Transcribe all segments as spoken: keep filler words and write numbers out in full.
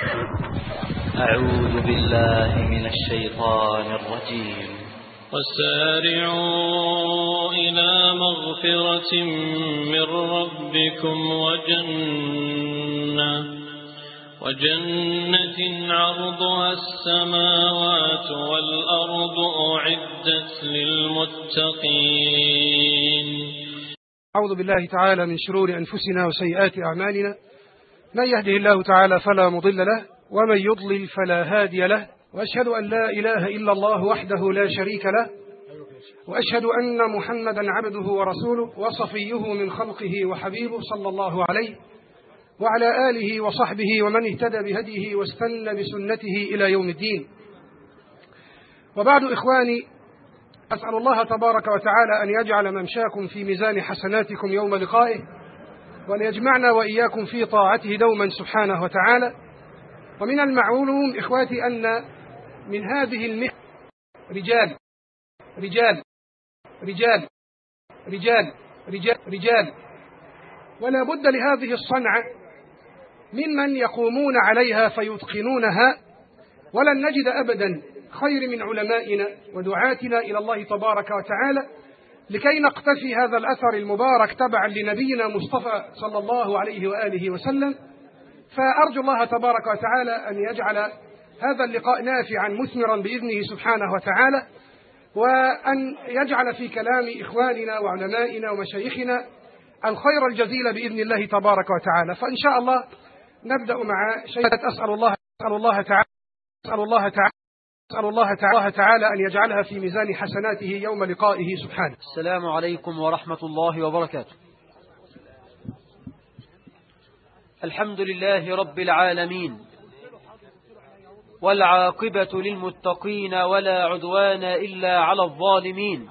أعوذ بالله من الشيطان الرجيم. وسارعوا إلى مغفرة من ربكم وجنة وجنة عرضها السماوات والأرض أعدت للمتقين. أعوذ بالله تعالى من شرور أنفسنا وسيئات أعمالنا، من يهده الله تعالى فلا مضل له ومن يضلل فلا هادي له، وأشهد أن لا إله إلا الله وحده لا شريك له، وأشهد أن محمدا عبده ورسوله وصفيه من خلقه وحبيبه صلى الله عليه وعلى آله وصحبه ومن اهتدى بهديه واستنى بسنته إلى يوم الدين. وبعد إخواني، أسأل الله تبارك وتعالى أن يجعل ممشاكم في ميزان حسناتكم يوم لقائه، وأن يجمعنا وإياكم في طاعته دوما سبحانه وتعالى. ومن المعلوم إخواتي أن من هذه المهنة رجال رجال رجال رجال رجال رجال ولا بد لهذه الصنعة ممن يقومون عليها فيتقنونها، ولن نجد أبدا خير من علمائنا ودعاتنا إلى الله تبارك وتعالى لكي نقتفي هذا الأثر المبارك تبعا لنبينا مصطفى صلى الله عليه وآله وسلم. فأرجو الله تبارك وتعالى أن يجعل هذا اللقاء نافعا مثمرا بإذنه سبحانه وتعالى، وأن يجعل في كلام إخواننا وعلمائنا ومشايخنا الخير الجزيل بإذن الله تبارك وتعالى. فإن شاء الله نبدأ مع شيء. أسأل الله أسأل الله تعالى أسأل الله تعالى أسأل الله تعالى, تعالى أن يجعلها في ميزان حسناته يوم لقائه سبحانه. السلام عليكم ورحمة الله وبركاته. الحمد لله رب العالمين، والعاقبة للمتقين ولا عدوان إلا على الظالمين،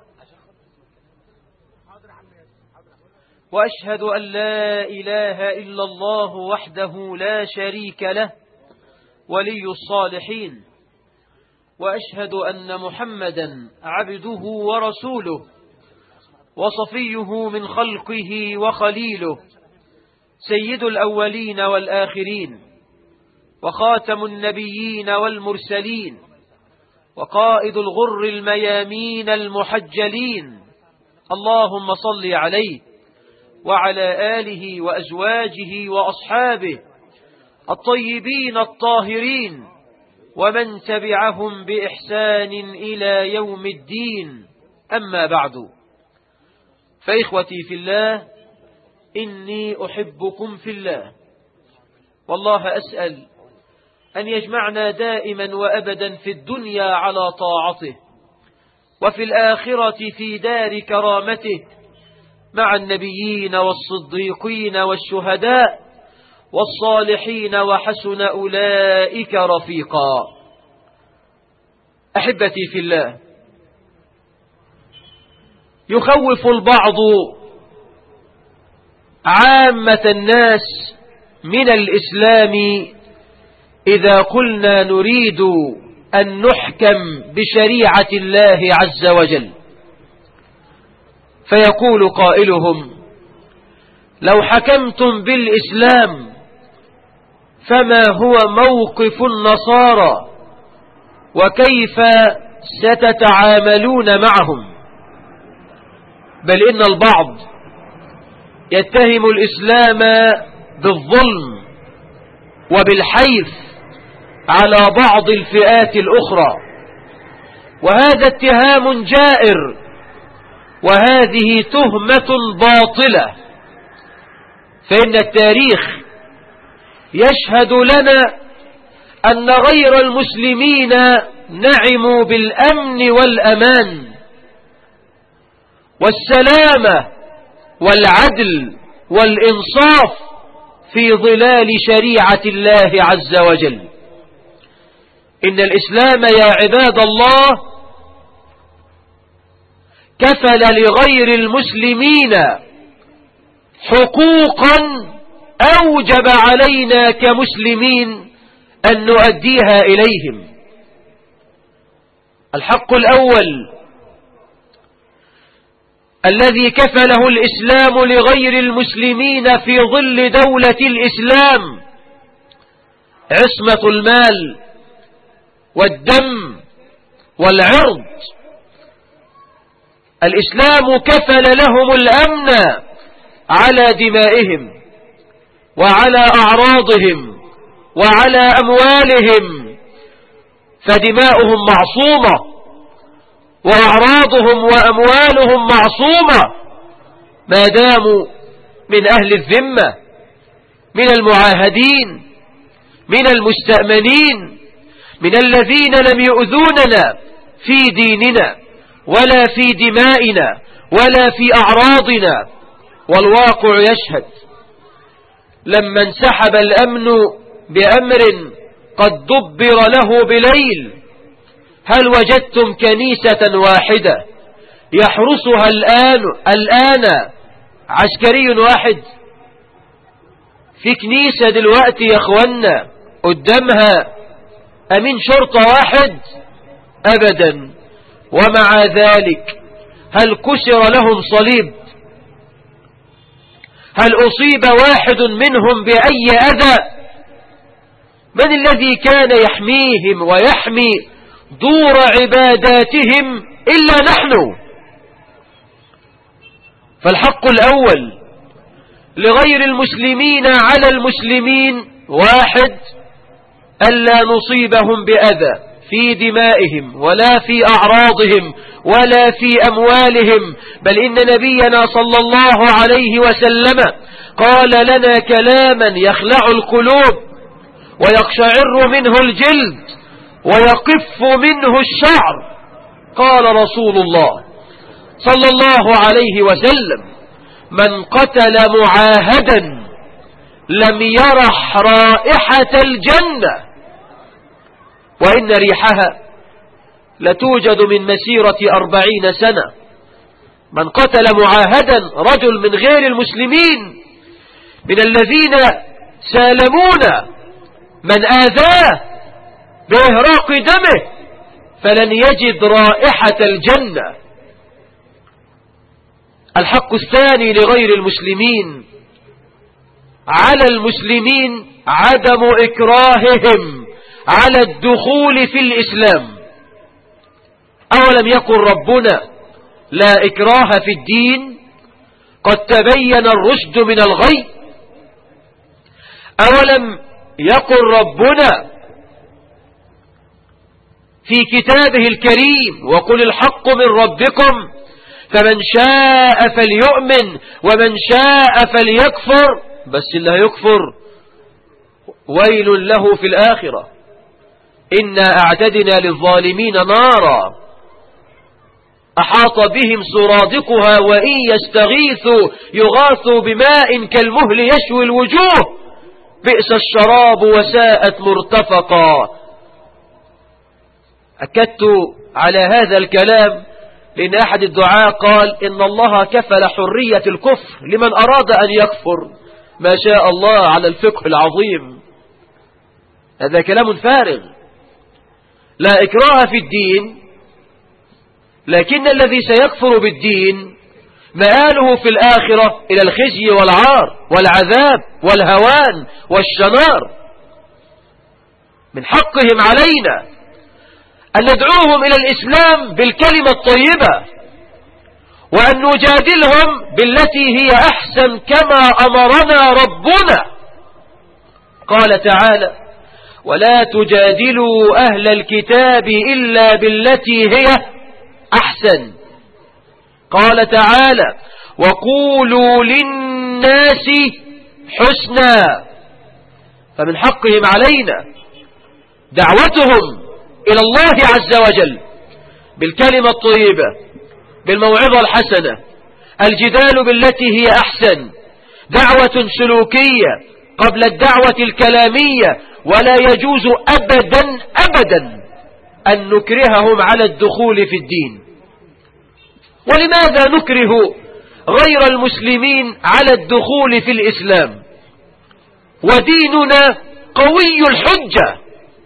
وأشهد أن لا إله إلا الله وحده لا شريك له ولي الصالحين، وأشهد أن محمدا عبده ورسوله وصفيه من خلقه وخليله، سيد الأولين والآخرين، وخاتم النبيين والمرسلين، وقائد الغر الميامين المحجلين. اللهم صل عليه وعلى آله وأزواجه وأصحابه الطيبين الطاهرين، ومن تبعهم بإحسان إلى يوم الدين. أما بعد، فإخوتي في الله، إني أحبكم في الله، والله أسأل أن يجمعنا دائما وأبدا في الدنيا على طاعته، وفي الآخرة في دار كرامته مع النبيين والصديقين والشهداء والصالحين، وحسن أولئك رفيقا. أحبتي في الله، يخوف البعض عامة الناس من الإسلام إذا قلنا نريد أن نحكم بشريعة الله عز وجل، فيقول قائلهم: لو حكمتم بالإسلام فما هو موقف النصارى وكيف ستتعاملون معهم؟ بل إن البعض يتهم الإسلام بالظلم وبالحيف على بعض الفئات الأخرى، وهذا اتهام جائر، وهذه تهمة باطلة، فإن التاريخ يشهد لنا أن غير المسلمين نعموا بالأمن والأمان والسلامة والعدل والإنصاف في ظلال شريعة الله عز وجل. إن الإسلام يا عباد الله كفل لغير المسلمين حقوقا أوجب علينا كمسلمين أن نؤديها إليهم. الحق الأول الذي كفله الإسلام لغير المسلمين في ظل دولة الإسلام عصمة المال والدم والعرض. الإسلام كفل لهم الأمن على دمائهم وعلى أعراضهم وعلى أموالهم، فدماؤهم معصومة وأعراضهم وأموالهم معصومة ما داموا من أهل الذمة، من المعاهدين، من المستأمنين، من الذين لم يؤذوننا في ديننا ولا في دمائنا ولا في أعراضنا. والواقع يشهد لما انسحب الأمن بأمر قد دبر له بليل، هل وجدتم كنيسة واحدة يحرسها الآن الآن عسكري واحد؟ في كنيسة دلوقتي يا اخوانا قدامها أمين شرطة واحد؟ أبدا. ومع ذلك هل كسر لهم صليب؟ هل أصيب واحد منهم بأي أذى؟ من الذي كان يحميهم ويحمي دور عباداتهم إلا نحن؟ فالحق الأول لغير المسلمين على المسلمين واحد: ألا نصيبهم بأذى في دمائهم ولا في أعراضهم ولا في أموالهم. بل إن نبينا صلى الله عليه وسلم قال لنا كلاما يخلع القلوب ويقشعر منه الجلد ويقف منه الشعر. قال رسول الله صلى الله عليه وسلم: من قتل معاهدا لم يرح رائحة الجنة، وإن ريحها لتوجد من مسيرة أربعين سنة. من قتل معاهدا، رجل من غير المسلمين، من الذين سالمون من آذاه بإهراق دمه، فلن يجد رائحة الجنة. الحق الثاني لغير المسلمين على المسلمين عدم إكراههم على الدخول في الإسلام. أولم يقل ربنا: لا إكراه في الدين قد تبين الرشد من الغي؟ أولم يقل ربنا في كتابه الكريم: وقل الحق من ربكم فمن شاء فليؤمن ومن شاء فليكفر؟ بس اللي هيكفر ويل له في الآخرة. إنا أعتدنا للظالمين نارا أحاط بهم سرادقها وإن يستغيثوا يغاثوا بماء كالمهل يشوي الوجوه بئس الشراب وساءت مرتفقا. أكدت على هذا الكلام لأن أحد الدعاة قال إن الله كفل حرية الكفر لمن أراد أن يكفر. ما شاء الله على الفقه العظيم. هذا كلام فارغ. لا إكراه في الدين، لكن الذي سيكفر بالدين مآله في الآخرة إلى الخزي والعار والعذاب والهوان والشنار. من حقهم علينا أن ندعوهم إلى الإسلام بالكلمة الطيبة، وأن نجادلهم بالتي هي أحسن كما أمرنا ربنا. قال تعالى: ولا تجادلوا أهل الكتاب إلا بالتي هي أحسن. قال تعالى: وقولوا للناس حسنا. فمن حقهم علينا دعوتهم إلى الله عز وجل بالكلمة الطيبة، بالموعظة الحسنة، الجدال بالتي هي أحسن، دعوة سلوكية قبل الدعوة الكلامية. ولا يجوز أبدا أبدا أن نكرههم على الدخول في الدين. ولماذا نكره غير المسلمين على الدخول في الإسلام وديننا قوي الحجة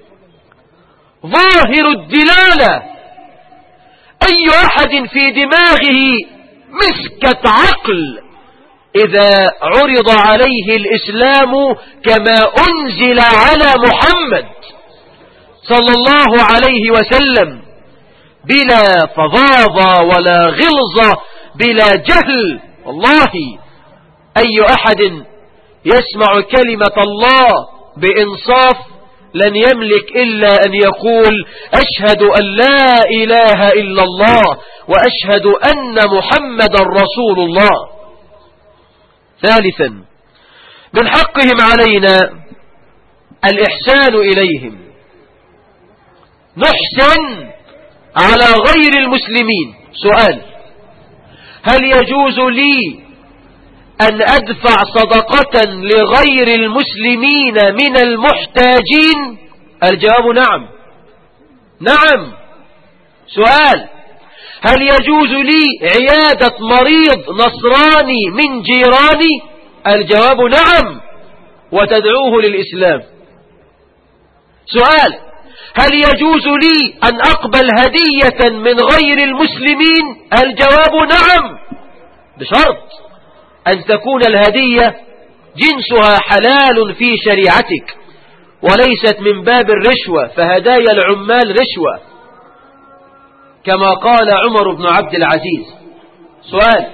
ظاهر الدلالة؟ أي أحد في دماغه مسكة عقل إذا عرض عليه الإسلام كما أنزل على محمد صلى الله عليه وسلم بلا فظاظة ولا غلظة بلا جهل. والله أي أحد يسمع كلمة الله بإنصاف لن يملك إلا أن يقول أشهد أن لا إله إلا الله وأشهد أن محمدا رسول الله. ثالثا من حقهم علينا الإحسان إليهم، نحسن على غير المسلمين. سؤال: هل يجوز لي أن أدفع صدقة لغير المسلمين من المحتاجين؟ الجواب نعم. نعم. سؤال: هل يجوز لي عيادة مريض نصراني من جيراني؟ الجواب نعم، وتدعوه للإسلام. سؤال: هل يجوز لي أن أقبل هدية من غير المسلمين؟ الجواب نعم، بشرط أن تكون الهدية جنسها حلال في شريعتك وليست من باب الرشوة، فهدايا العمال رشوة كما قال عمر بن عبد العزيز. سؤال: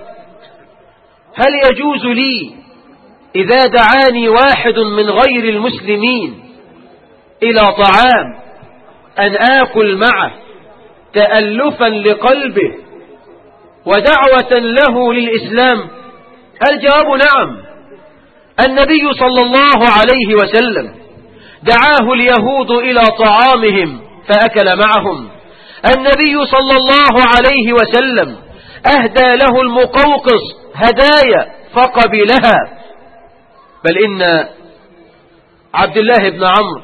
هل يجوز لي إذا دعاني واحد من غير المسلمين إلى طعام أن آكل معه تألفا لقلبه ودعوة له للإسلام؟ الجواب نعم. النبي صلى الله عليه وسلم دعاه اليهود إلى طعامهم فأكل معهم. النبي صلى الله عليه وسلم أهدى له المقوقص هدايا فقبلها. بل إن عبد الله بن عمرو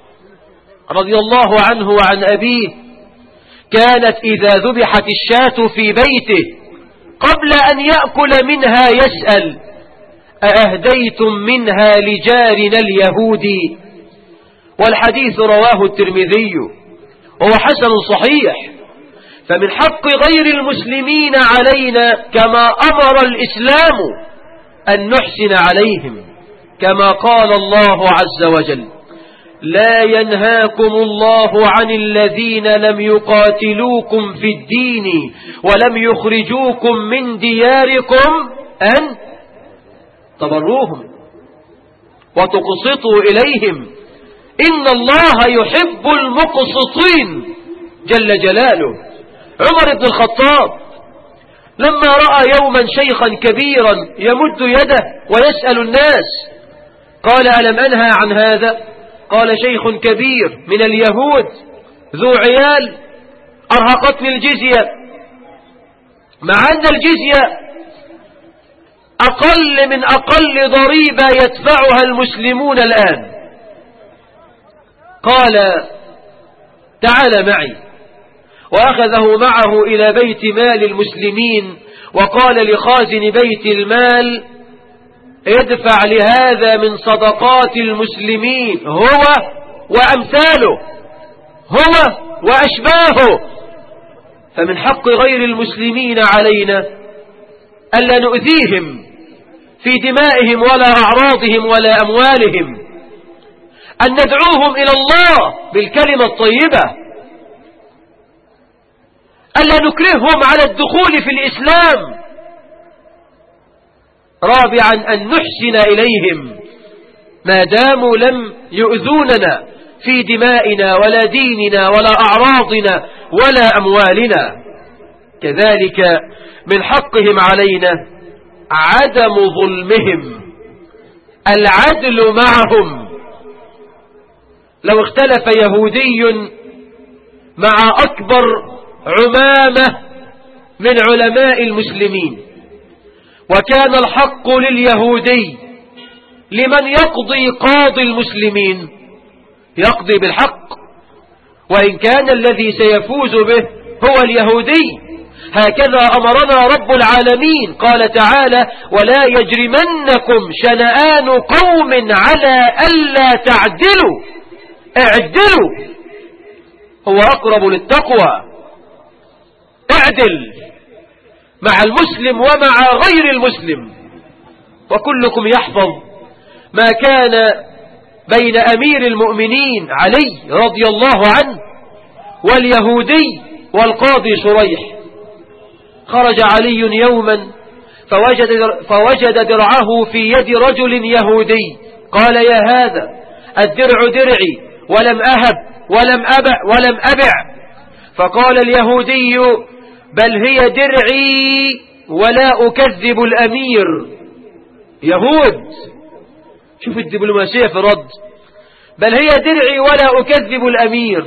رضي الله عنه وعن أبيه كانت إذا ذبحت الشاة في بيته قبل أن يأكل منها يسأل: أأهديتم منها لجارنا اليهودي؟ والحديث رواه الترمذي وهو حسن صحيح. فمن حق غير المسلمين علينا كما أمر الإسلام أن نحسن عليهم، كما قال الله عز وجل: لا ينهاكم الله عن الذين لم يقاتلوكم في الدين ولم يخرجوكم من دياركم أن تبروهم وتقسطوا إليهم إن الله يحب المقسطين جل جلاله. عمر بن الخطاب لما رأى يوما شيخا كبيرا يمد يده ويسأل الناس قال: ألم أنهى عن هذا؟ قال: شيخ كبير من اليهود ذو عيال أرهقتني الجزية، مع أن الجزية أقل من أقل ضريبة يدفعها المسلمون الآن. قال: تعال معي، وأخذه معه إلى بيت مال المسلمين وقال لخازن بيت المال: ادفع لهذا من صدقات المسلمين هو وأمثاله، هو وأشباهه. فمن حق غير المسلمين علينا ألا نؤذيهم في دمائهم ولا أعراضهم ولا أموالهم، أن ندعوهم إلى الله بالكلمة الطيبة، ألا نكرههم على الدخول في الإسلام. رابعا أن نحسن إليهم ما داموا لم يؤذوننا في دمائنا ولا ديننا ولا أعراضنا ولا أموالنا. كذلك من حقهم علينا عدم ظلمهم، العدل معهم. لو اختلف يهودي مع أكبر عمامة من علماء المسلمين وكان الحق لليهودي، لمن يقضي قاضي المسلمين؟ يقضي بالحق، وإن كان الذي سيفوز به هو اليهودي. هكذا أمرنا رب العالمين، قال تعالى: ولا يجرمنكم شنآن قوم على ألا تعدلوا اعدلوا هو أقرب للتقوى. اعدل مع المسلم ومع غير المسلم. وكلكم يحفظ ما كان بين أمير المؤمنين علي رضي الله عنه واليهودي والقاضي شريح. خرج علي يوما فوجد, فوجد درعه في يد رجل يهودي. قال: يا هذا الدرع درعي ولم أهب ولم أبع ولم أبع. فقال اليهودي: بل هي درعي ولا أكذب الأمير. يهود، شوف الدبلوماسية في الرد. بل هي درعي ولا أكذب الأمير.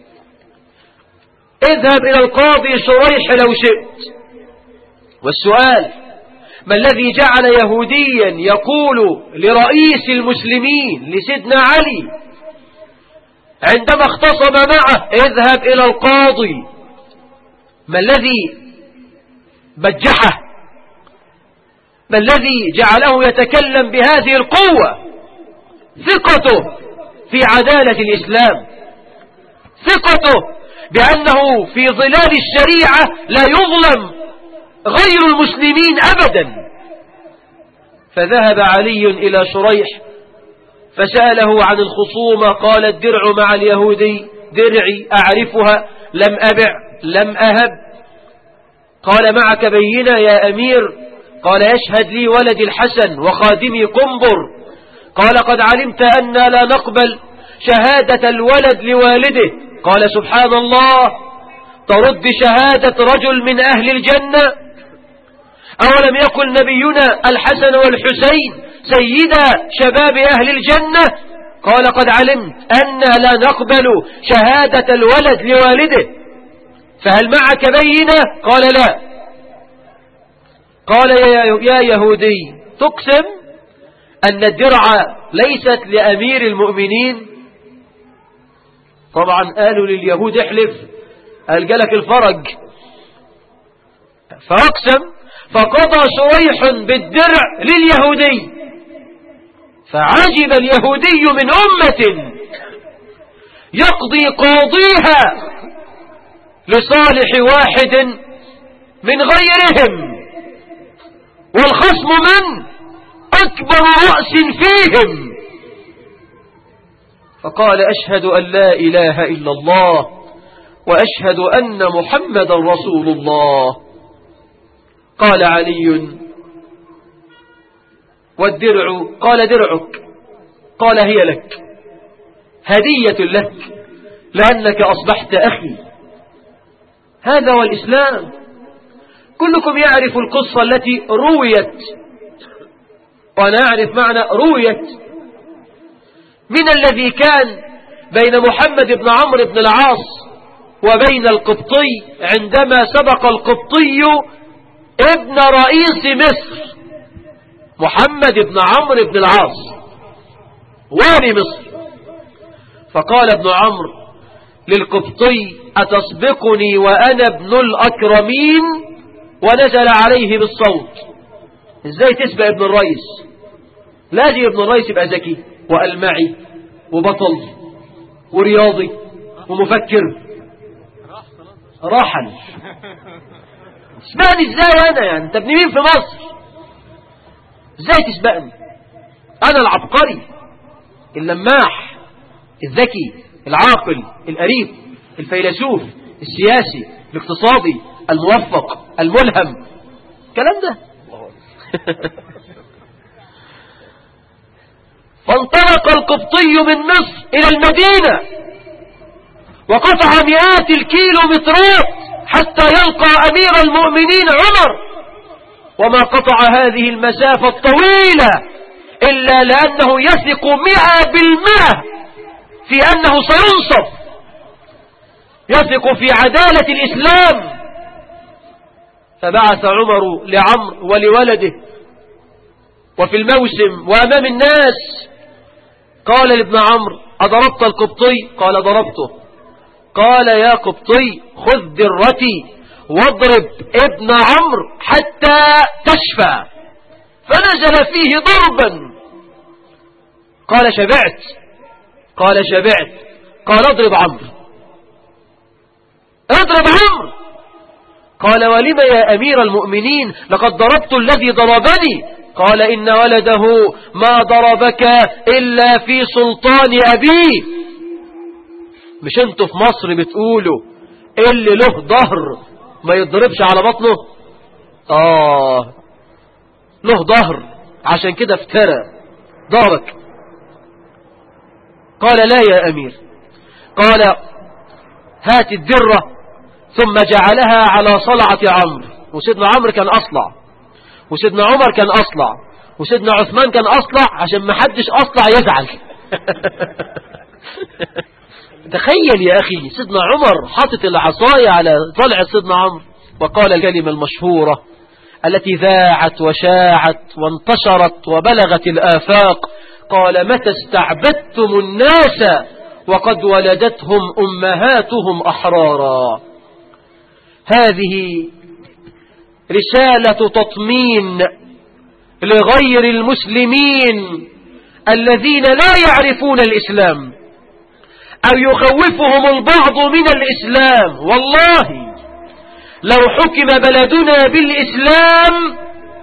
اذهب إلى القاضي شريح لو شئت. والسؤال: ما الذي جعل يهوديا يقول لرئيس المسلمين لسيدنا علي عندما اختصم معه: اذهب إلى القاضي؟ ما الذي بجحه؟ ما الذي جعله يتكلم بهذه القوة؟ ثقته في عدالة الإسلام، ثقته بأنه في ظلال الشريعة لا يظلم غير المسلمين أبدا. فذهب علي إلى شريح فسأله عن الخصومة. قال: الدرع مع اليهودي درعي أعرفها، لم أبع لم أهب. قال: معك بينة يا أمير؟ قال: يشهد لي ولدي الحسن وخادمي قنبر. قال: قد علمت أن لا نقبل شهادة الولد لوالده. قال: سبحان الله، ترد شهادة رجل من أهل الجنة؟ أولم يقل نبينا الحسن والحسين سيدا شباب أهل الجنة؟ قال: قد علمت أن لا نقبل شهادة الولد لوالده، فهل معك بينة؟ قال: لا. قال: يا يهودي، تقسم أن الدرع ليست لأمير المؤمنين؟ طبعا قالوا لليهود: احلف، قال: جالك الفرج. فأقسم، فقضى شريح بالدرع لليهودي. فعجب اليهودي من أمة يقضي قاضيها لصالح واحد من غيرهم، والخصم من أكبر رأس فيهم. فقال: أشهد أن لا إله إلا الله وأشهد أن محمدا رسول الله. قال علي: والدرع؟ قال: درعك. قال: هي لك، هدية لك، لأنك أصبحت أخي. هذا هو الإسلام. كلكم يعرف القصة التي رويت، وأنا أعرف معنى رويت، من الذي كان بين محمد بن عمرو بن العاص وبين القبطي عندما سبق القبطي ابن رئيس مصر، محمد بن عمرو بن العاص والي مصر. فقال ابن عمرو للقبطي: أتسبقني وأنا ابن الأكرمين؟ ونزل عليه بالصوت. ازاي تسبق ابن الرئيس؟ لازم ابن الرئيس يبقى ذكي وألمعي وبطل ورياضي ومفكر. راحل. اسبقني ازاي انا؟ يعني انت ابن مين في مصر؟ ازاي تسبقني؟ انا العبقري اللماح الذكي العاقل القريب الفيلسوف السياسي الاقتصادي الموفق الملهم، الكلام ده. فانطلق القبطي من مصر إلى المدينة وقطع مئات الكيلومترات حتى يلقى أمير المؤمنين عمر، وما قطع هذه المسافة الطويلة إلا لأنه يثق مئة بالمئة في أنه سينصف، يثق في عدالة الإسلام. فبعث عمر لعمرو ولولده وفي الموسم وأمام الناس، قال لابن عمرو: أضربت القبطي؟ قال: ضربته. قال: يا قبطي، خذ درتي واضرب ابن عمرو حتى تشفى. فنزل فيه ضربا. قال: شبعت؟ قال: شبعت. قال: اضرب عمرو، اضرب عمرو. قال: ولم يا أمير المؤمنين؟ لقد ضربت الذي ضربني. قال إن ولده ما ضربك إلا في سلطان أبيه. مش انتوا في مصر بتقولوا اللي له ظهر ما يضربش على بطنه؟ آه له ظهر عشان كده افترى ضربك. قال لا يا أمير. قال هات الدرة، ثم جعلها على صلعة عمرو. وسيدنا عمرو كان أصلع، وسيدنا عمر كان أصلع، وسيدنا عثمان كان أصلع، عشان ما حدش أصلع يزعل. تخيل يا أخي سيدنا عمر حاطط العصاية على طلع سيدنا عمرو، وقال الكلمة المشهورة التي ذاعت وشاعت وانتشرت وبلغت الآفاق. قال متى استعبدتم الناس وقد ولدتهم أمهاتهم أحرارا. هذه رسالة تطمين لغير المسلمين الذين لا يعرفون الإسلام أو يخوفهم البعض من الإسلام. والله لو حكم بلدنا بالإسلام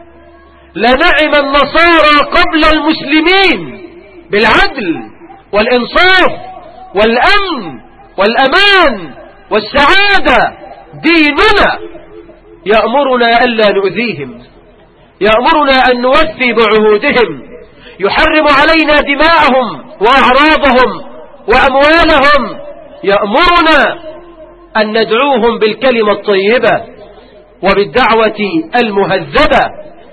لنعم النصارى قبل المسلمين بالعدل والإنصاف والأمن والأمان والسعادة. ديننا يأمرنا ألا نؤذيهم، يأمرنا أن نوفي بعهودهم، يحرم علينا دماءهم وأعراضهم وأموالهم، يأمرنا أن ندعوهم بالكلمة الطيبة وبالدعوة المهذبة.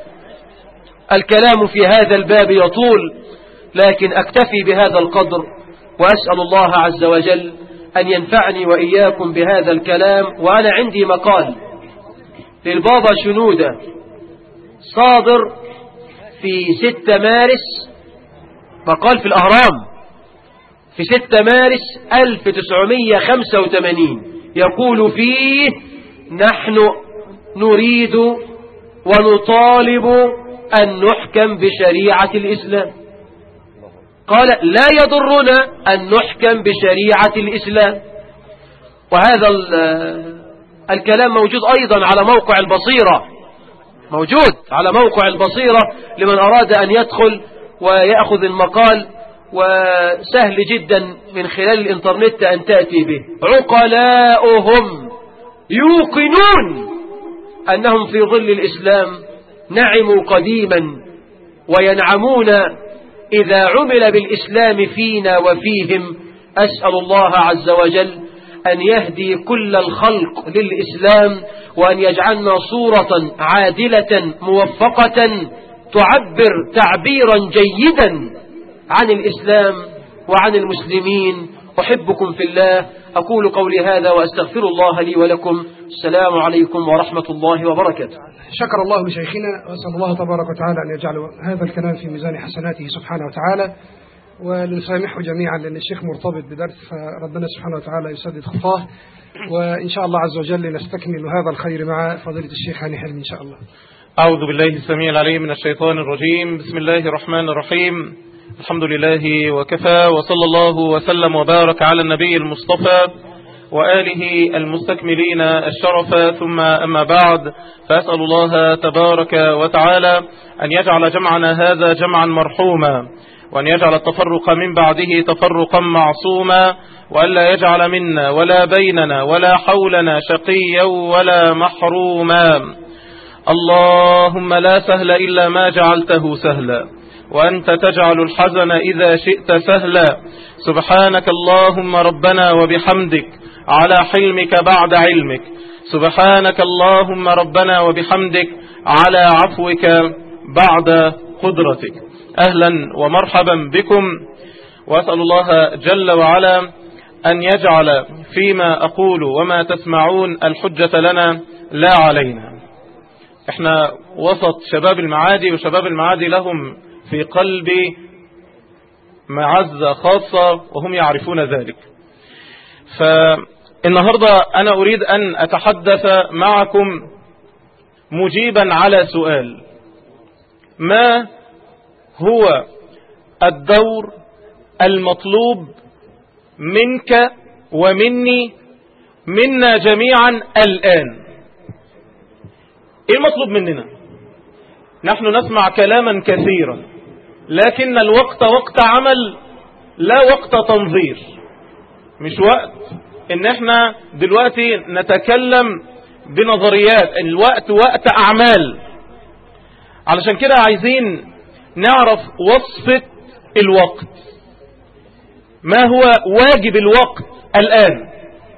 الكلام في هذا الباب يطول، لكن أكتفي بهذا القدر، وأسأل الله عز وجل أن ينفعني وإياكم بهذا الكلام. وأنا عندي مقال للبابا شنودة صادر في ستة مارس، مقال في الأهرام في ستة مارس ألف وتسعمائة وخمسة وثمانين، يقول فيه: نحن نريد ونطالب أن نحكم بشريعة الإسلام. قال لا يضرنا أن نحكم بشريعة الإسلام. وهذا الكلام موجود أيضا على موقع البصيرة، موجود على موقع البصيرة لمن أراد أن يدخل ويأخذ المقال، وسهل جدا من خلال الإنترنت أن تأتي به. عقلاؤهم يوقنون أنهم في ظل الإسلام نعموا قديما، وينعمون إذا عمل بالإسلام فينا وفيهم. أسأل الله عز وجل أن يهدي كل الخلق للإسلام، وأن يجعلنا صورة عادلة موفقة تعبر تعبيرا جيدا عن الإسلام وعن المسلمين. أحبكم في الله. أقول قولي هذا وأستغفر الله لي ولكم. السلام عليكم ورحمة الله وبركاته. شكر الله لشيخنا، وأسأل الله تبارك وتعالى أن يجعل هذا الكلام في ميزان حسناته سبحانه وتعالى، ولنسامحه جميعا لأن الشيخ مرتبط بدرس، فربنا سبحانه وتعالى يسدد خطاه. وإن شاء الله عز وجل نستكمل هذا الخير مع فضيلة الشيخ هاني حلمي إن شاء الله. أعوذ بالله السميع العليم من الشيطان الرجيم. بسم الله الرحمن الرحيم. الحمد لله وكفى، وصلى الله وسلم وبارك على النبي المصطفى وآله المستكملين الشرف، ثم أما بعد، فأسأل الله تبارك وتعالى أن يجعل جمعنا هذا جمعا مرحوما، وأن يجعل التفرق من بعده تفرقا معصوما، وألا يجعل منا ولا بيننا ولا حولنا شقيا ولا محروما. اللهم لا سهل إلا ما جعلته سهلا، وأنت تجعل الحزن إذا شئت سهلا. سبحانك اللهم ربنا وبحمدك على حلمك بعد علمك. سبحانك اللهم ربنا وبحمدك على عفوك بعد قدرتك. أهلا ومرحبا بكم، وأسأل الله جل وعلا أن يجعل فيما أقول وما تسمعون الحجة لنا لا علينا. احنا وسط شباب المعادي، وشباب المعادي لهم في قلبي معزة خاصة وهم يعرفون ذلك. فالنهاردة أنا أريد أن أتحدث معكم مجيبا على سؤال: ما هو الدور المطلوب منك ومني، منا جميعا الآن؟ إيه المطلوب مننا؟ نحن نسمع كلاما كثيرا، لكن الوقت وقت عمل لا وقت تنظير. مش وقت ان احنا دلوقتي نتكلم بنظريات، الوقت وقت اعمال. علشان كده عايزين نعرف وصفة الوقت، ما هو واجب الوقت الآن.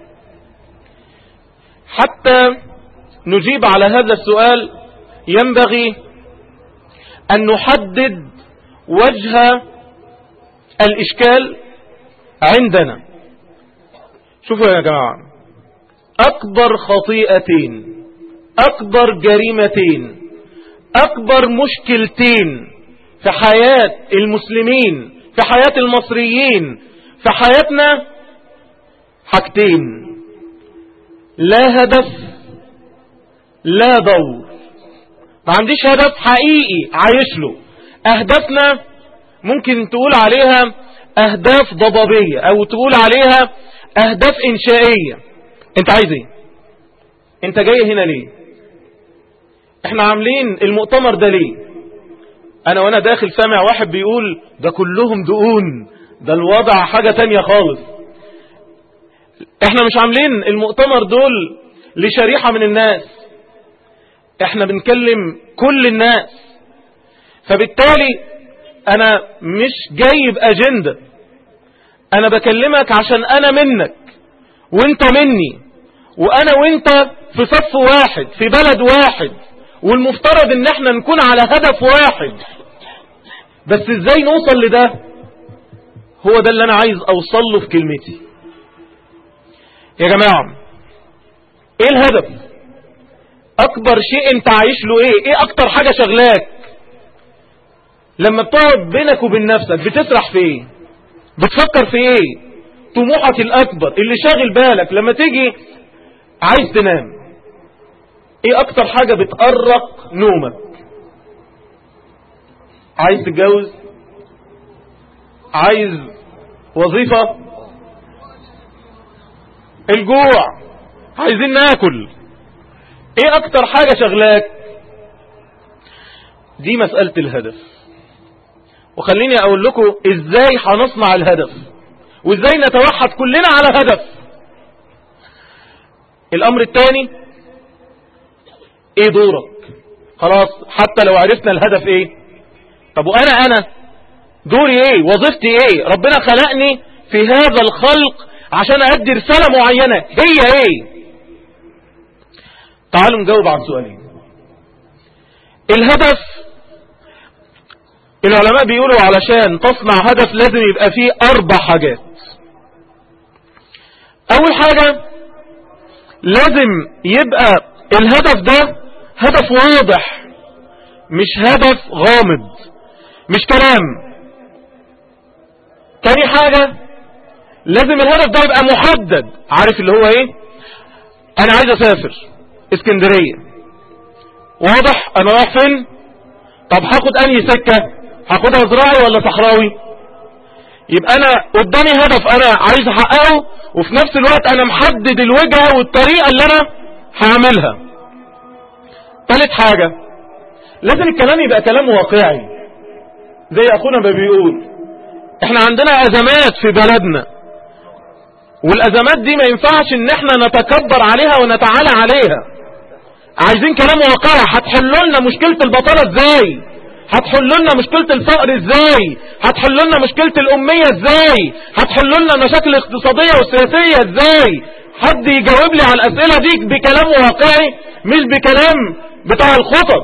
حتى نجيب على هذا السؤال ينبغي أن نحدد وجه الإشكال عندنا. شوفوا يا جماعة، أكبر خطيئتين، أكبر جريمتين، أكبر مشكلتين في حياة المسلمين، في حياة المصريين، في حياتنا حاجتين: لا هدف، لا دور. ما عنديش هدف حقيقي عايش له. أهدافنا ممكن تقول عليها أهداف ضبابية أو تقول عليها أهداف إنشائية. أنت عايز إيه؟ أنت جاي هنا ليه؟ إحنا عاملين المؤتمر ده ليه؟ أنا وأنا داخل سامع واحد بيقول ده كلهم دقون، ده الوضع حاجة تانية خالص. إحنا مش عاملين المؤتمر دول لشريحة من الناس، إحنا بنكلم كل الناس. فبالتالي أنا مش جايب أجندة، أنا بكلمك عشان أنا منك وإنت مني، وأنا وإنت في صف واحد في بلد واحد، والمفترض إن احنا نكون على هدف واحد. بس إزاي نوصل لده؟ هو ده اللي أنا عايز أوصل له في كلمتي. يا جماعة، إيه الهدف؟ أكبر شيء أنت عايش له إيه؟ إيه أكتر حاجة شغلاك؟ لما بتقعد بينك وبين نفسك بتسرح في إيه؟ بتفكر في إيه؟ طموحك الأكبر اللي شاغل بالك لما تيجي عايز تنام، إيه أكتر حاجة بتقرق نومك؟ عايز تتجوز؟ عايز وظيفة؟ الجوع؟ عايزين ناكل؟ ايه اكتر حاجة شغلاك؟ دي مسألة الهدف. وخليني اقول لكم ازاي هنصنع الهدف وازاي نتوحد كلنا على هدف. الامر الثاني، ايه دورك؟ خلاص، حتى لو عرفنا الهدف ايه، طب وانا انا دوري ايه؟ وظيفتي ايه؟ ربنا خلقني في هذا الخلق عشان ادي رسالة معينة، هي ايه؟ تعالوا نجاوب عن سؤالين. الهدف، العلماء بيقولوا علشان تصنع هدف لازم يبقى فيه اربع حاجات. اول حاجة، لازم يبقى الهدف ده هدف واضح، مش هدف غامض، مش كلام. تاني حاجة، لازم الهدف ده يبقى محدد. عارف اللي هو ايه؟ انا عايز اسافر اسكندرية، واضح انا رايح فين؟ طب هاخد انهي سكة؟ هاخدها زراعي ولا صحراوي؟ يبقى انا قدامي هدف انا عايز احققه، وفي نفس الوقت انا محدد الوجهة والطريقة اللي انا هعملها. ثالث حاجة، لازم الكلام يبقى كلام واقعي. زي اخونا ما بيقول، احنا عندنا ازمات في بلدنا، والازمات دي ما ينفعش ان احنا نتكبر عليها ونتعالى عليها. عايزين كلام واقعي. هتحلوا لنا مشكلة البطالة ازاي؟ هتحلوا لنا مشكلة الفقر ازاي؟ هتحلوا لنا مشكلة الامية ازاي؟ هتحلوا لنا المشاكل الاقتصادية والسياسية ازاي؟ حد يجاوب لي على الاسئلة دي بكلام واقعي، مش بكلام بتاع الخطب.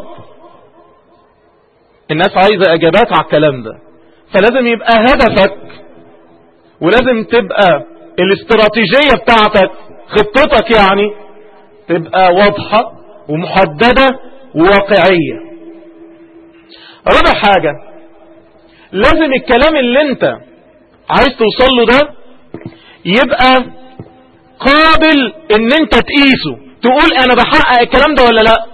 الناس عايزة اجابات على الكلام ده. فلازم يبقى هدفك، ولازم تبقى الاستراتيجية بتاعتك، خطتك يعني، تبقى واضحة ومحددة وواقعية. رابع حاجة، لازم الكلام اللي انت عايز توصل له ده يبقى قابل ان انت تقيسه، تقول انا بحقق الكلام ده ولا لا.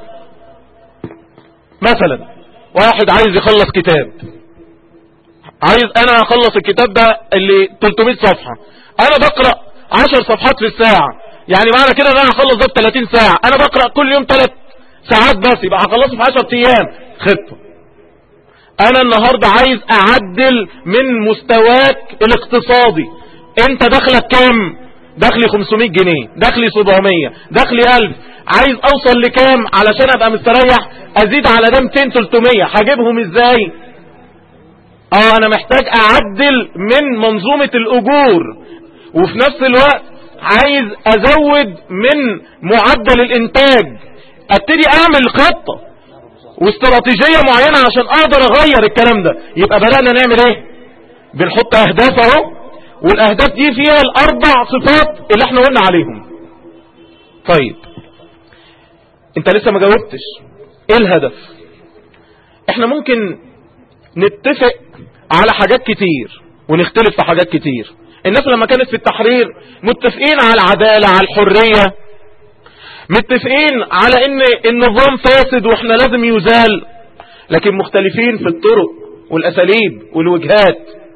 مثلا واحد عايز يخلص كتاب، عايز انا اخلص الكتاب ده اللي ثلاثمائة صفحة، انا بقرأ عشر صفحات في الساعة، يعني معنى كده ان انا هخلص ده ب ثلاثين ساعة. انا بقرأ كل يوم ثلاث ساعات بس، يبقى هخلصه في عشر ايام. خطة. انا النهاردة عايز اعدل من مستواك الاقتصادي. انت دخلك كام؟ دخلي خمسمائة جنيه، دخلي سبعمية، دخلي ألف. عايز اوصل لكام علشان ابقى مستريح؟ ازيد على ده مئتين ثلاثمية. هجيبهم ازاي؟ اه انا محتاج اعدل من منظومة الاجور، وفي نفس الوقت عايز ازود من معدل الانتاج. ابتدي اعمل خطة واستراتيجية معينة عشان اقدر اغير الكلام ده. يبقى بدأنا نعمل ايه؟ بنحط اهداف اهو، والاهداف دي فيها الاربع صفات اللي احنا قلنا عليهم. طيب انت لسه ما جاوبتش ايه الهدف. احنا ممكن نتفق على حاجات كتير ونختلف في حاجات كتير. الناس لما كانت في التحرير متفقين على العدالة، على الحرية، متفقين على ان النظام فاسد واحنا لازم يزال، لكن مختلفين في الطرق والاساليب والوجهات.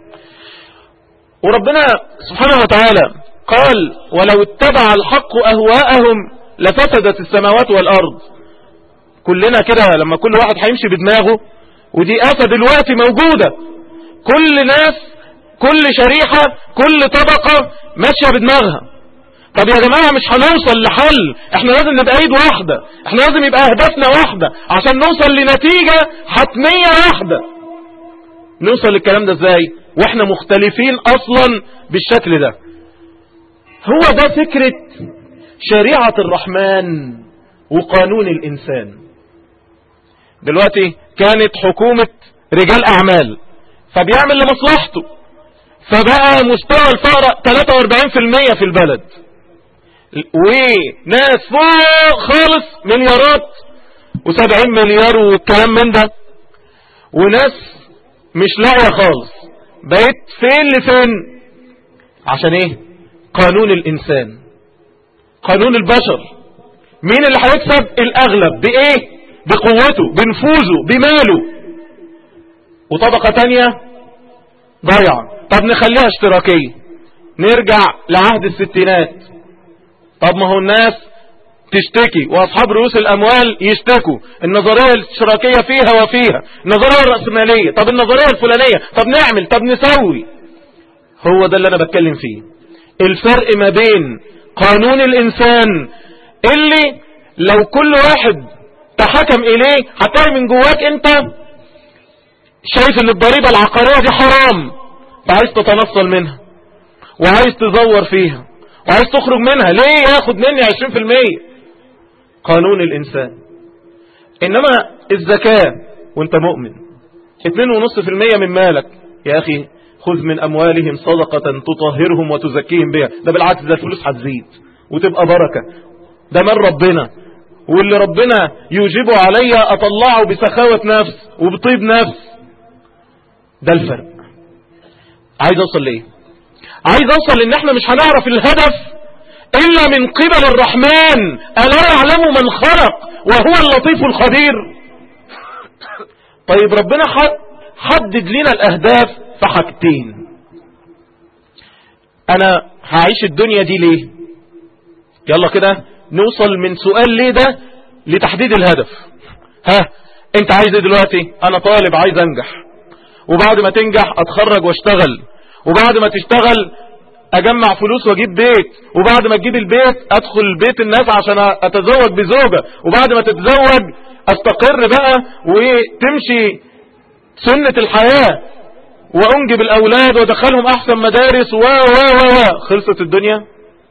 وربنا سبحانه وتعالى قال ولو اتبع الحق اهواءهم لفسدت السماوات والارض. كلنا كده لما كل واحد هيمشي بدماغه، ودي آفة دلوقتي موجودة، كل ناس كل شريحة كل طبقة ماشية بدماغها. طب يا جماعة مش هنوصل لحل، احنا لازم نبقى ايد واحدة، احنا لازم يبقى اهدافنا واحدة عشان نوصل لنتيجة حتمية واحدة. نوصل للكلام ده ازاي واحنا مختلفين اصلا بالشكل ده؟ هو ده فكرة شريعة الرحمن وقانون الانسان. دلوقتي كانت حكومة رجال اعمال، فبيعمل لمصلحته، فبقى مستوى الفقر ثلاثة وأربعين بالمئة في البلد، وناس فوق خالص مليارات وسبعين مليار والكلام من ده، وناس مش لاقيه خالص. بقيت فين لفين؟ عشان ايه؟ قانون الانسان، قانون البشر. مين اللي هيكسب؟ الاغلب. بايه؟ بقوته، بنفوذه، بماله. وطبقة تانية ضيعة. طب نخليها اشتراكية، نرجع لعهد الستينات. طب ما هو الناس تشتكي واصحاب رؤوس الاموال يشتكوا، النظرية الاشتراكية فيها وفيها، النظرية الرأسمالية، طب النظرية الفلانية، طب نعمل، طب نسوي. هو ده اللي انا بتكلم فيه، الفرق ما بين قانون الانسان اللي لو كل واحد تحكم اليه هتلاقي من جواك انت شايف ان الضريبة العقارية دي حرام، فعايز تتنصل منها وعايز تزور فيها وعايز تخرج منها. ليه ياخد مني عشرين بالمئة؟ قانون الانسان. انما الزكاة وانت مؤمن اتنين ونص في المية من مالك، يا اخي خذ من اموالهم صدقة تطهرهم وتزكيهم بها. ده بالعكس، ده الفلوس هتزيد وتبقى بركة، ده من ربنا، واللي ربنا يوجبه علي اطلعه بسخاوة نفس وبطيب نفس. ده الفرق. عايز اوصل ليه؟ عايز اوصل ان احنا مش هنعرف الهدف الا من قبل الرحمن. الا يعلم من خلق وهو اللطيف الخبير. طيب ربنا حدد لنا الاهداف في حاجتين. انا هعيش الدنيا دي ليه؟ يلا كده نوصل من سؤال ليه ده لتحديد الهدف. ها انت عايز ايه دلوقتي؟ انا طالب عايز انجح، وبعد ما تنجح اتخرج واشتغل، وبعد ما تشتغل اجمع فلوس واجيب بيت، وبعد ما تجيب البيت ادخل بيت الناس عشان اتزوج بزوجة، وبعد ما تتزوج استقر بقى وتمشي سنة الحياة وانجب الاولاد وادخلهم احسن مدارس و و و خلصت الدنيا.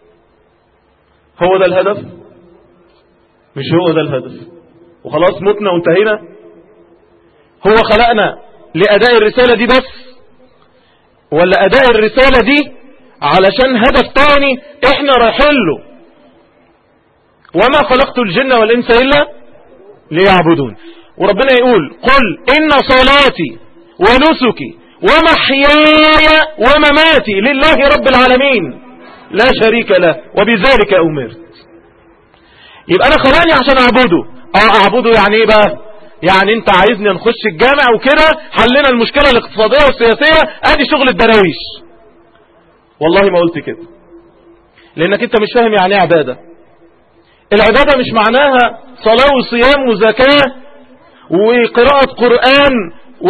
هو ده الهدف؟ مش هو ده الهدف، وخلاص متنا وانتهينا. هو خلقنا لأداء الرسالة دي بس، ولا أداء الرسالة دي علشان هدف تاني احنا رايحين له؟ وما خلقت الجن والإنس إلا ليعبدون. وربنا يقول قل إن صلاتي ونسكي ومحياي ومماتي لله رب العالمين لا شريك له وبذلك أمرت. يبقى أنا خلاني عشان أعبده. اه أعبده يعني إيه بقى؟ يعني انت عايزني نخش الجامع وكده حلنا المشكلة الاقتصادية والسياسية، ادي شغل الدراويش. والله ما قلت كده، لانك انت مش فاهم يعني ايه عبادة. العبادة مش معناها صلاة وصيام وزكاة وقراءة قرآن و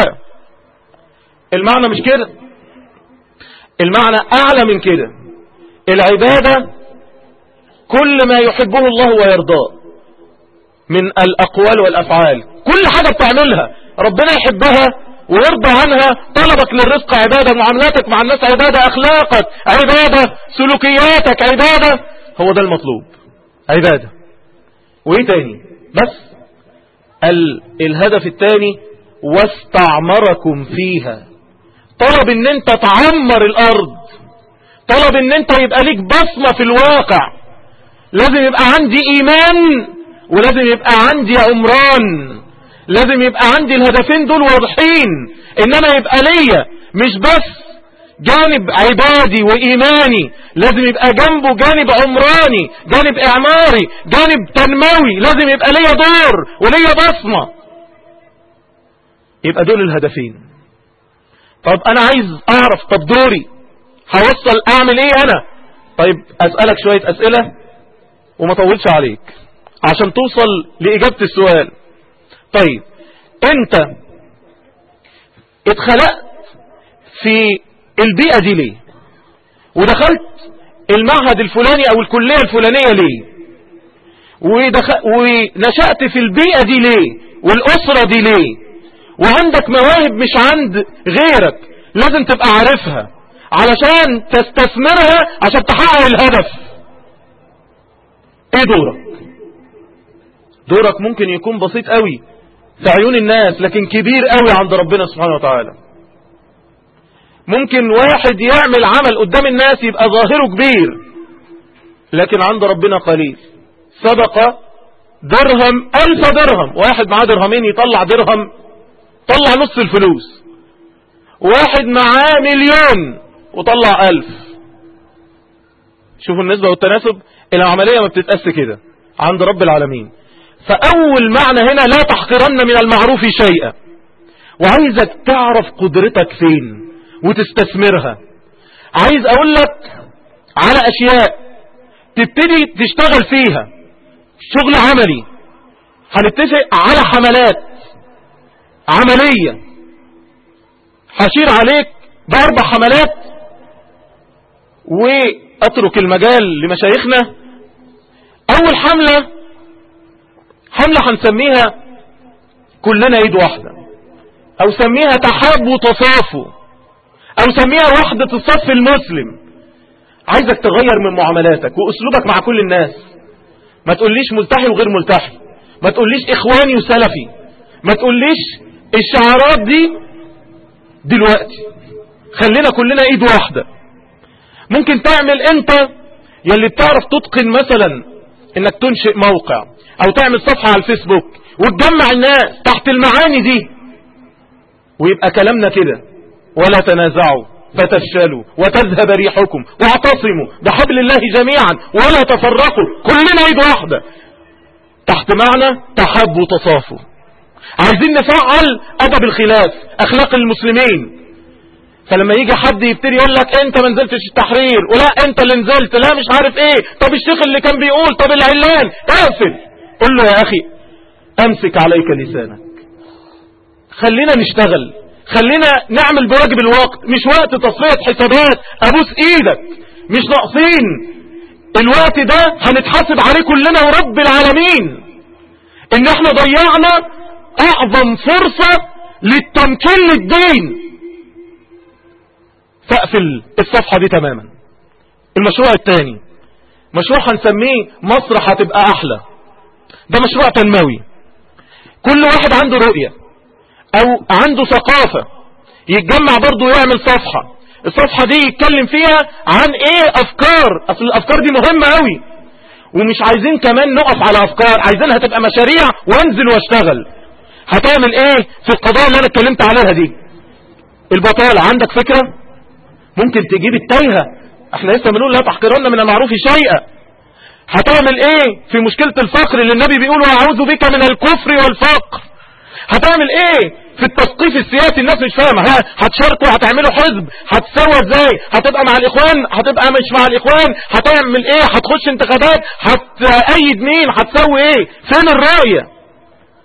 المعنى مش كده، المعنى أعلى من كده. العبادة كل ما يحبه الله ويرضاه من الأقوال والأفعال، كل حاجة بتعملها ربنا يحبها ويرضى عنها. طلبك للرزق عبادة، معاملاتك مع الناس عبادة، أخلاقك عبادة، سلوكياتك عبادة، هو ده المطلوب، عبادة. وإيه تاني؟ بس ال... الهدف التاني واستعمركم فيها، طلب ان انت تعمر الارض، طلب ان انت يبقى ليك بصمة في الواقع. لازم يبقى عندي ايمان ولازم يبقى عندي عمران، لازم يبقى عندي الهدفين دول واضحين، انما يبقى ليا مش بس جانب عبادي وايماني، لازم يبقى جنبه جانب عمراني، جانب اعماري، جانب تنموي، لازم يبقى ليا دور وليا بصمة. يبقى دول الهدفين. طب انا عايز اعرف، طب دوري هوصل اعمل ايه انا؟ طيب اسألك شوية اسئلة وما طولش عليك عشان توصل لاجابة السؤال. طيب انت اتخلقت في البيئة دي ليه؟ ودخلت المعهد الفلاني او الكلية الفلانية ليه؟ ودخل... ونشأت في البيئة دي ليه؟ والاسرة دي ليه؟ وعندك مواهب مش عند غيرك، لازم تبقى عارفها علشان تستثمرها عشان تحقق الهدف. ايه دورك؟ دورك ممكن يكون بسيط قوي في عيون الناس لكن كبير قوي عند ربنا سبحانه وتعالى. ممكن واحد يعمل عمل قدام الناس يبقى ظاهره كبير لكن عند ربنا قليل. سبق درهم ألف درهم، واحد معاه درهمين يطلع درهم طلع نص الفلوس، واحد معاه مليون وطلع ألف. شوفوا النسبة والتناسب، العملية ما بتتقاس كده عند رب العالمين. فأول معنى هنا لا تحقرن من المعروف شيئا، وعايزك تعرف قدرتك فين وتستثمرها. عايز أقول لك على أشياء تبتدي تشتغل فيها شغل عملي. هنتفق على حملات عملية، هشير عليك بأربع حملات وأترك المجال لمشايخنا. أول حملة حملة هنسميها كلنا ايد واحدة، أو سميها تحاب وتصافوا، أو سميها وحدة الصف المسلم. عايزك تغير من معاملاتك وأسلوبك مع كل الناس. ما تقوليش ملتحي وغير ملتحي، ما تقوليش إخواني وسلفي، ما تقوليش الشعارات دي دلوقتي. خلينا كلنا ايد واحدة. ممكن تعمل انت يلي بتعرف تتقن مثلا انك تنشئ موقع او تعمل صفحة على الفيسبوك وتجمع الناس تحت المعاني دي، ويبقى كلامنا كده: ولا تنازعوا فتفشلوا وتذهب ريحكم واعتصموا بحبل الله جميعا ولا تفرقوا، كلنا ايد واحدة تحت معنى تحب وتصافوا. عايزين نفعل أدب الخلاف، أخلاق المسلمين. فلما يجي حد يبتدي يقول لك انت ما نزلتش التحرير، ولا انت اللي نزلت، لا مش عارف ايه، طب الشيخ اللي كان بيقول، طب العلان، اقفل. قل له يا اخي امسك عليك لسانك، خلينا نشتغل، خلينا نعمل بواجب الوقت، مش وقت تصفية حسابات. ابوس ايدك، مش ناقصين. الوقت ده هنتحاسب عليه كلنا ورب العالمين، ان احنا ضيعنا اعظم فرصة للتمكين للدين. فاقفل الصفحة دي تماما. المشروع الثاني مشروع هنسميه مصر هتبقى احلى. ده مشروع تنموي. كل واحد عنده رؤية او عنده ثقافة يتجمع برضو يعمل صفحة. الصفحة دي يتكلم فيها عن ايه؟ افكار. اصل الافكار دي مهمة قوي، ومش عايزين كمان نقف على افكار، عايزينها تبقى مشاريع وانزل واشتغل. هتعمل ايه في القضايا اللي انا اتكلمت عليها دي؟ البطالة، عندك فكرة؟ ممكن تجيب التايهة، احنا لسه بنقول لا تحقرن من المعروف شيئا. هتعمل ايه في مشكلة الفقر اللي النبي بيقول واعوذ بك من الكفر والفقر؟ هتعمل ايه في التثقيف السياسي؟ الناس مش فاهمة. ها هتشاركوا، هتعملوا حزب، هتسوى ازاي، هتبقى مع الاخوان، هتبقى مش مع الاخوان، هتعمل ايه، هتخش انتخابات، هتأيد مين، هتسوي ايه؟ فين الرؤية؟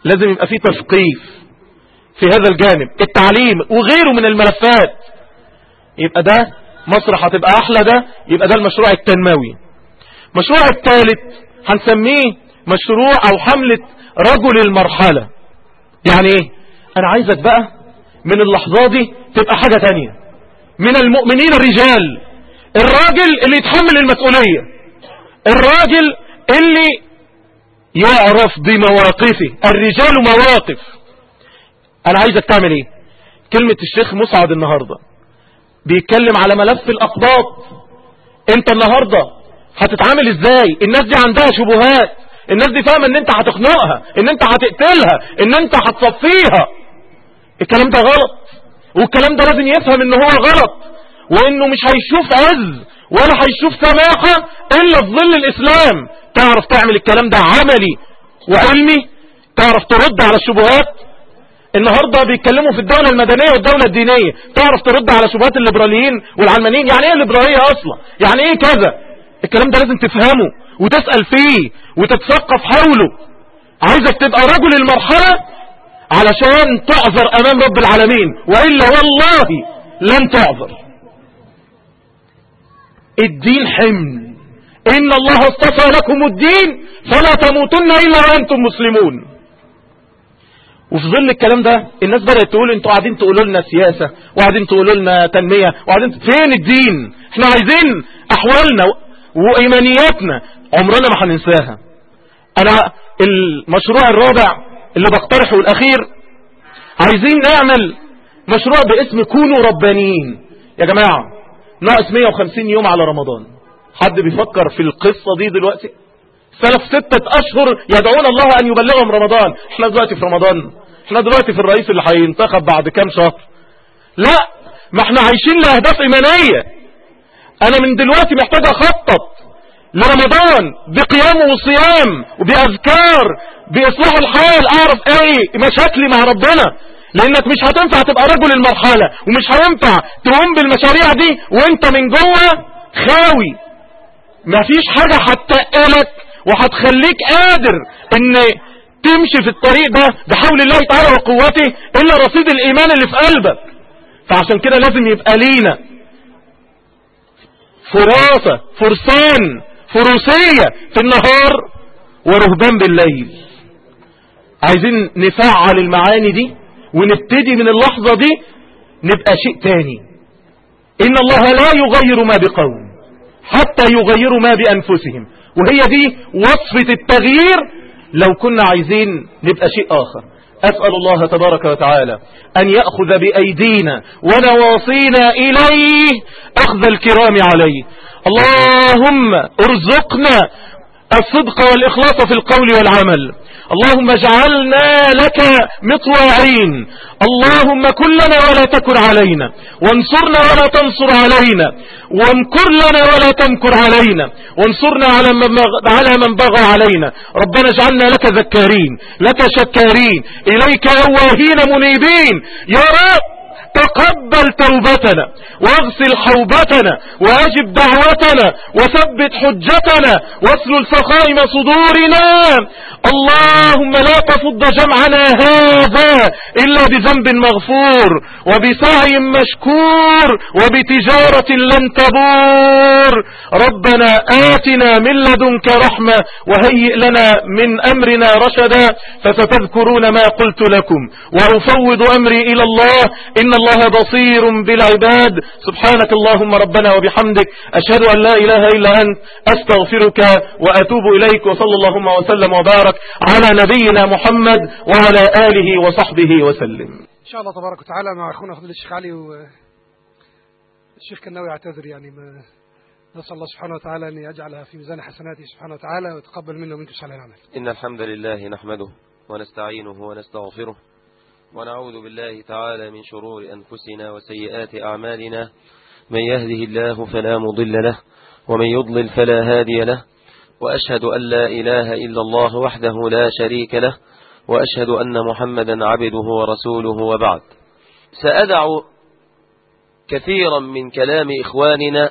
لازم يبقى فيه تثقيف في هذا الجانب، التعليم وغيره من الملفات. يبقى ده مصر هتبقى احلى، ده يبقى ده المشروع التنموي. المشروع الثالث هنسميه مشروع او حملة رجل المرحلة. يعني ايه؟ انا عايزك بقى من اللحظة دي تبقى حاجة تانية، من المؤمنين الرجال، الراجل اللي يتحمل المسؤولية، الراجل اللي يعرف بمواقفه. الرجال مواقف. انا عايزك تعمل ايه؟ كلمة الشيخ مسعد النهاردة بيتكلم على ملف الاقباط. انت النهاردة هتتعامل ازاي؟ الناس دي عندها شبهات، الناس دي فاهمة ان انت هتخنقها، ان انت هتقتلها، ان انت هتصفيها. الكلام ده غلط، والكلام ده لازم يفهم ان هو غلط، وانه مش هيشوف عز ولا هيشوف سماحة الا في ظل الاسلام. تعرف تعمل الكلام ده عملي وعلمي، تعرف ترد على الشبهات. النهاردة بيتكلموا في الدولة المدنية والدولة الدينية، تعرف ترد على شبهات الليبراليين والعلمانيين. يعني ايه الليبرالية اصلا؟ يعني ايه كذا؟ الكلام ده لازم تفهمه وتسأل فيه وتتثقف حوله. عايزك تبقى رجل المرحلة علشان تعذر امام رب العالمين، وإلا والله لن تعذر. الدين حمل، إن الله اصطفى لكم الدين فلا تموتن إلا وأنتم مسلمون. وفي ظل الكلام ده الناس بدأت تقول انتوا قاعدين تقولوا لنا سياسة وقاعدين تقولوا لنا تنمية وقاعدين، فين الدين؟ احنا عايزين أحوالنا وإيمانياتنا عمرنا ما هننساها. أنا المشروع الرابع اللي بقترحه الأخير، عايزين نعمل مشروع باسم كونوا ربانيين. يا جماعة ناقص مية وخمسين يوم على رمضان، حد بيفكر في القصة دي دلوقتي؟ سلف ستة أشهر يدعون الله أن يبلغهم رمضان. احنا دلوقتي في رمضان، احنا دلوقتي في الرئيس اللي هينتخب بعد كام شهر. لا، ما احنا عايشين لأهداف إيمانية. أنا من دلوقتي محتاج أخطط لرمضان بقيام وصيام وبأذكار بإصلاح الحال، أعرف ايه مشاكلي مع ربنا، لأنك مش هتنفع تبقى رجل المرحلة ومش هينفع تقوم بالمشاريع دي وانت من جوه خاوي. مفيش حاجة هتقلك وهتخليك قادر ان تمشي في الطريق ده بحول الله تعالى وقوته الا رصيد الايمان اللي في قلبك. فعشان كده لازم يبقى لينا فراسة، فرسان، فروسية في النهار ورهبان بالليل. عايزين نفعل المعاني دي ونبتدي من اللحظة دي نبقى شيء تاني. إن الله لا يغير ما بقوم حتى يغيروا ما بأنفسهم، وهي دي وصفة التغيير لو كنا عايزين نبقى شيء آخر. أسأل الله تبارك وتعالى أن يأخذ بأيدينا ونواصينا إليه أخذ الكرام عليه. اللهم ارزقنا الصدق والإخلاص في القول والعمل. اللهم اجعلنا لك مطواعين. اللهم كن لنا ولا تكن علينا، وانصرنا ولا تنصر علينا، وامكر لنا ولا تمكر علينا، وانصرنا على من على من بغى علينا. ربنا اجعلنا لك ذكارين، لك شكارين، إليك أواهين منيبين. يا رب تقبل توبتنا واغسل حوبتنا واجب دعوتنا وثبت حجتنا واسلل سخائم صدورنا. اللهم لا تفض جمعنا هذا إلا بذنب مغفور وبسعي مشكور وبتجارة لن تبور. ربنا آتنا من لدنك رحمة وهيئ لنا من أمرنا رشدا. فستذكرون ما قلت لكم وأفوض أمري إلى الله، إن الله بصير بالعباد. سبحانك اللهم ربنا وبحمدك، أشهد أن لا إله إلا أنت، أستغفرك وأتوب إليك. وصلى اللهم وسلم وبارك على نبينا محمد وعلى آله وصحبه وسلم. إن شاء الله تبارك وتعالى مع أخونا فضيلة الشيخ علي والشيخ كناوي يعتذر، يعني ما نسأل الله سبحانه وتعالى أن يجعلها في ميزان حسناته سبحانه وتعالى ويتقبل منا ومنكم صالح العمل. إن الحمد لله نحمده ونستعينه ونستغفره ونعوذ بالله تعالى من شرور أنفسنا وسيئات أعمالنا. من يهده الله فلا مضل له ومن يضلل فلا هادي له، وأشهد أن لا إله إلا الله وحده لا شريك له، وأشهد أن محمدا عبده ورسوله. وبعد، سأدع كثيرا من كلام إخواننا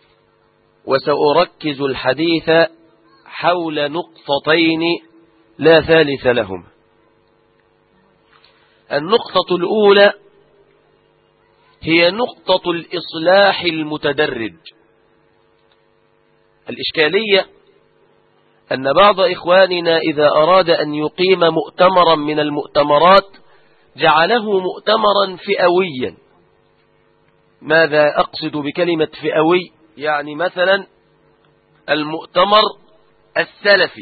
وسأركز الحديث حول نقطتين لا ثالث لهم. النقطة الأولى هي نقطة الإصلاح المتدرج. الإشكالية أن بعض إخواننا إذا أراد أن يقيم مؤتمرا من المؤتمرات جعله مؤتمرا فئويا. ماذا أقصد بكلمة فئوي؟ يعني مثلا المؤتمر السلفي،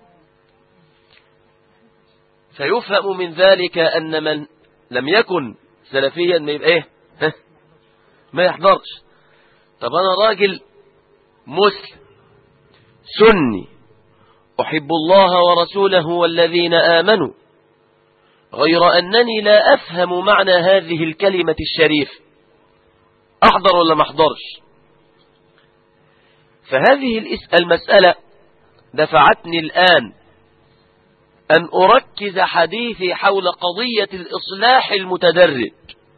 فيفهم من ذلك أن من لم يكن سلفيا ما يبقى إيه؟ ما يحضرش. طب أنا راجل مسلم سني أحب الله ورسوله والذين آمنوا، غير أنني لا أفهم معنى هذه الكلمة الشريفة، أحضر ولا ما أحضرش؟ فهذه المسألة دفعتني الآن أن أركز حديثي حول قضية الإصلاح المتدرج.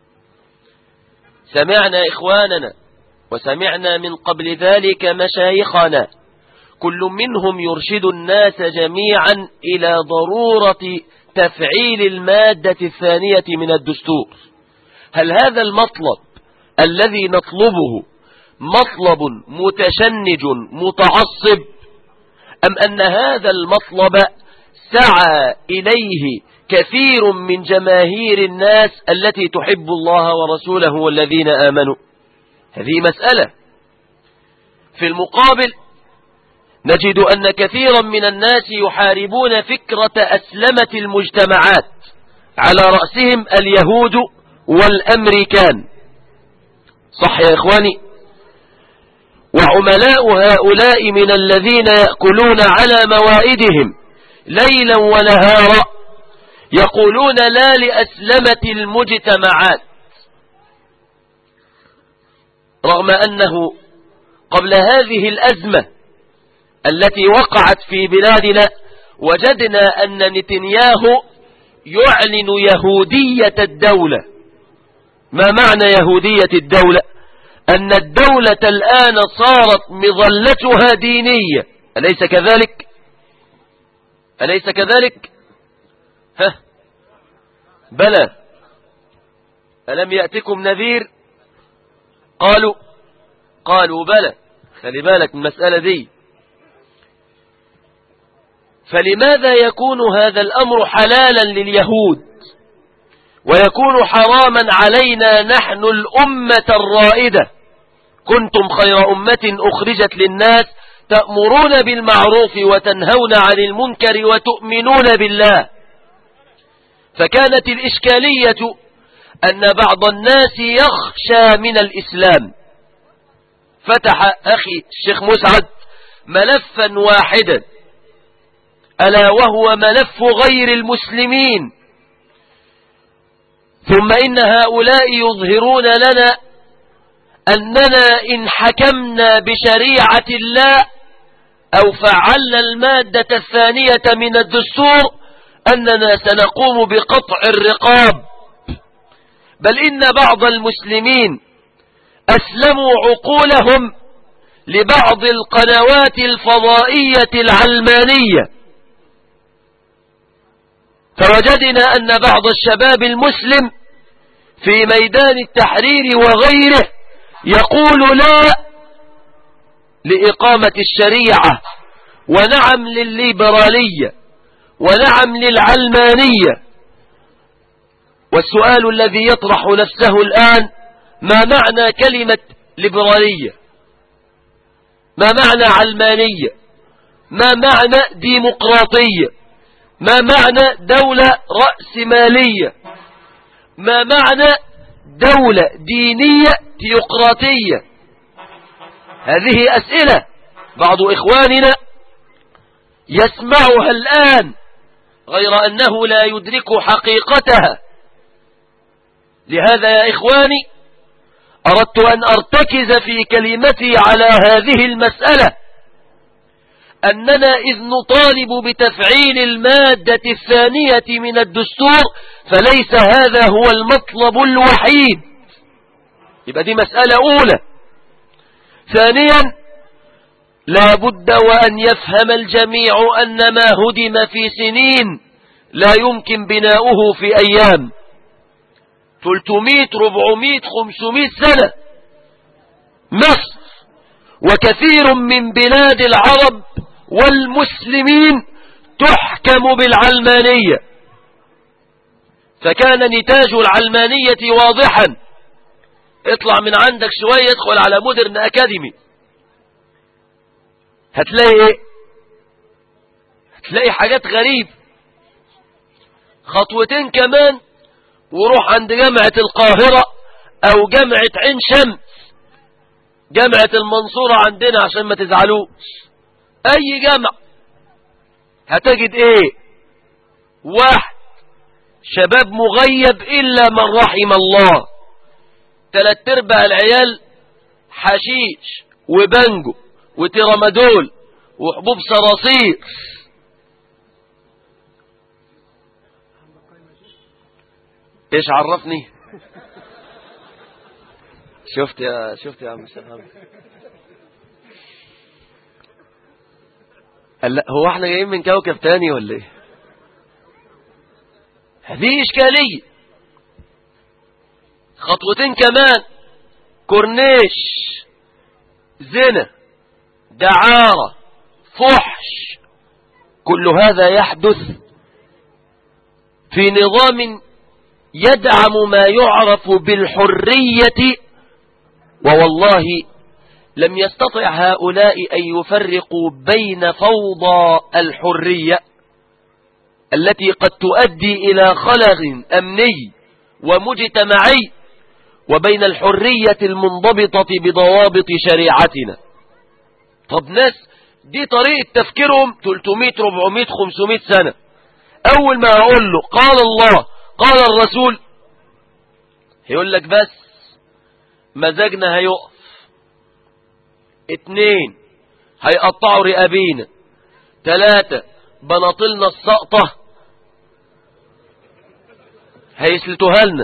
سمعنا إخواننا وسمعنا من قبل ذلك مشايخنا كل منهم يرشد الناس جميعا إلى ضرورة تفعيل المادة الثانية من الدستور. هل هذا المطلب الذي نطلبه مطلب متشنج متعصب، أم أن هذا المطلب سعى إليه كثير من جماهير الناس التي تحب الله ورسوله والذين آمنوا؟ هذه مسألة. في المقابل نجد أن كثيرا من الناس يحاربون فكرة أسلمة المجتمعات، على رأسهم اليهود والأمريكان. صح يا إخواني؟ وعملاء هؤلاء من الذين يأكلون على موائدهم ليلا ونهارا يقولون لا لأسلمة المجتمعات، رغم أنه قبل هذه الأزمة التي وقعت في بلادنا وجدنا أن نتنياهو يعلن يهودية الدولة. ما معنى يهودية الدولة؟ أن الدولة الآن صارت مظلتها دينية، أليس كذلك؟ أليس كذلك؟ ها بلى، ألم يأتكم نذير؟ قالوا قالوا بلى. خلي بالك من المسألة دي. فلماذا يكون هذا الأمر حلالا لليهود ويكون حراما علينا نحن الأمة الرائدة؟ كنتم خير أمة أخرجت للناس تأمرون بالمعروف وتنهون عن المنكر وتؤمنون بالله. فكانت الإشكالية أن بعض الناس يخشى من الإسلام. فتح أخي الشيخ مسعد ملفا واحدا، ألا وهو ملف غير المسلمين. ثم إن هؤلاء يظهرون لنا أننا إن حكمنا بشريعة الله أو فعلنا المادة الثانية من الدستور أننا سنقوم بقطع الرقاب، بل إن بعض المسلمين أسلموا عقولهم لبعض القنوات الفضائية العلمانية. فوجدنا أن بعض الشباب المسلم في ميدان التحرير وغيره يقول لا لإقامة الشريعة، ونعم للليبرالية، ونعم للعلمانية. والسؤال الذي يطرح نفسه الآن: ما معنى كلمة ليبرالية؟ ما معنى علمانية؟ ما معنى ديمقراطية؟ ما معنى دولة رأسمالية؟ ما معنى دولة دينية تيوقراطية؟ هذه أسئلة بعض إخواننا يسمعها الآن غير أنه لا يدرك حقيقتها. لهذا يا إخواني أردت أن أرتكز في كلمتي على هذه المسألة، أننا إذ نطالب بتفعيل المادة الثانية من الدستور فليس هذا هو المطلب الوحيد. يبقى دي مسألة أولى. ثانيا، لا بد وأن يفهم الجميع أن ما هدم في سنين لا يمكن بناؤه في أيام. ثلاثمائة أربعمائة خمسمائة سنة مصر وكثير من بلاد العرب والمسلمين تحكم بالعلمانية، فكان نتاج العلمانية واضحا. اطلع من عندك شوية ادخل على مودرن أكاديمي، هتلاقي ايه؟ هتلاقي حاجات غريب. خطوتين كمان وروح عند جامعة القاهرة او جامعة عين شمس، جامعة المنصورة عندنا عشان ما تزعلوش، اي جامعة هتجد ايه؟ واحد شباب مغيب الا من رحم الله، تلات ارباع العيال حشيش وبنجو وترامادول وحبوب صراصير. ايش عرفني؟ شفت يا شفت يا عم سلام. لا هو احنا جايين من كوكب تاني ولا ايه؟ هذه اشكالية. خطوتين كمان كورنيش، زنا، دعارة، فحش، كل هذا يحدث في نظام يدعم ما يعرف بالحرية. ووالله لم يستطع هؤلاء أن يفرقوا بين فوضى الحرية التي قد تؤدي إلى خلل أمني ومجتمعي وبين الحرية المنضبطة بضوابط شريعتنا. طب ناس دي طريقة تفكيرهم ثلاثمائة أربعمائة خمسمائة سنة، أول ما أقول له قال الله قال الرسول هيقول لك بس مزاجنا هيقف، اتنين هيقطعوا رقابينا، تلاتة بناطلنا السقطة هيسلتوها لنا،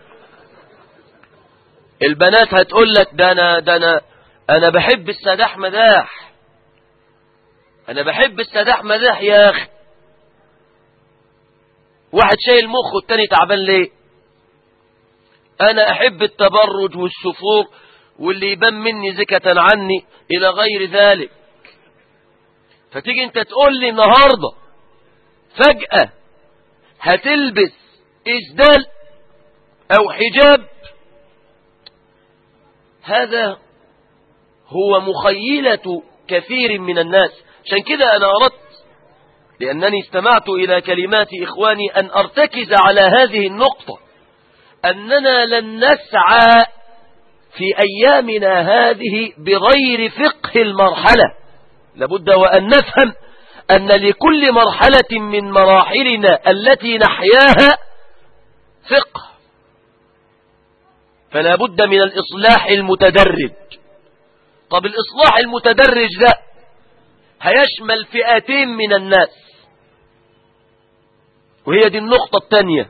البنات هتقول لك ده انا ده انا انا بحب السداح مداح، انا بحب السداح مداح يا اخي. واحد شايل مخه والتاني تعبان ليه؟ انا احب التبرج والسفور واللي يبان مني زكاة عني الى غير ذلك. فتيجي انت تقول لي النهاردة فجأة هتلبس اسدال او حجاب، هذا هو مخيلة كثير من الناس. عشان كده انا اردت لانني استمعت الى كلمات اخواني ان ارتكز على هذه النقطة، اننا لن نسعى في ايامنا هذه بغير فقه المرحلة. لابد وان نفهم ان لكل مرحلة من مراحلنا التي نحياها فقه، فلا بد من الإصلاح المتدرج. طب الإصلاح المتدرج ده هيشمل فئتين من الناس، وهي دي النقطة الثانية.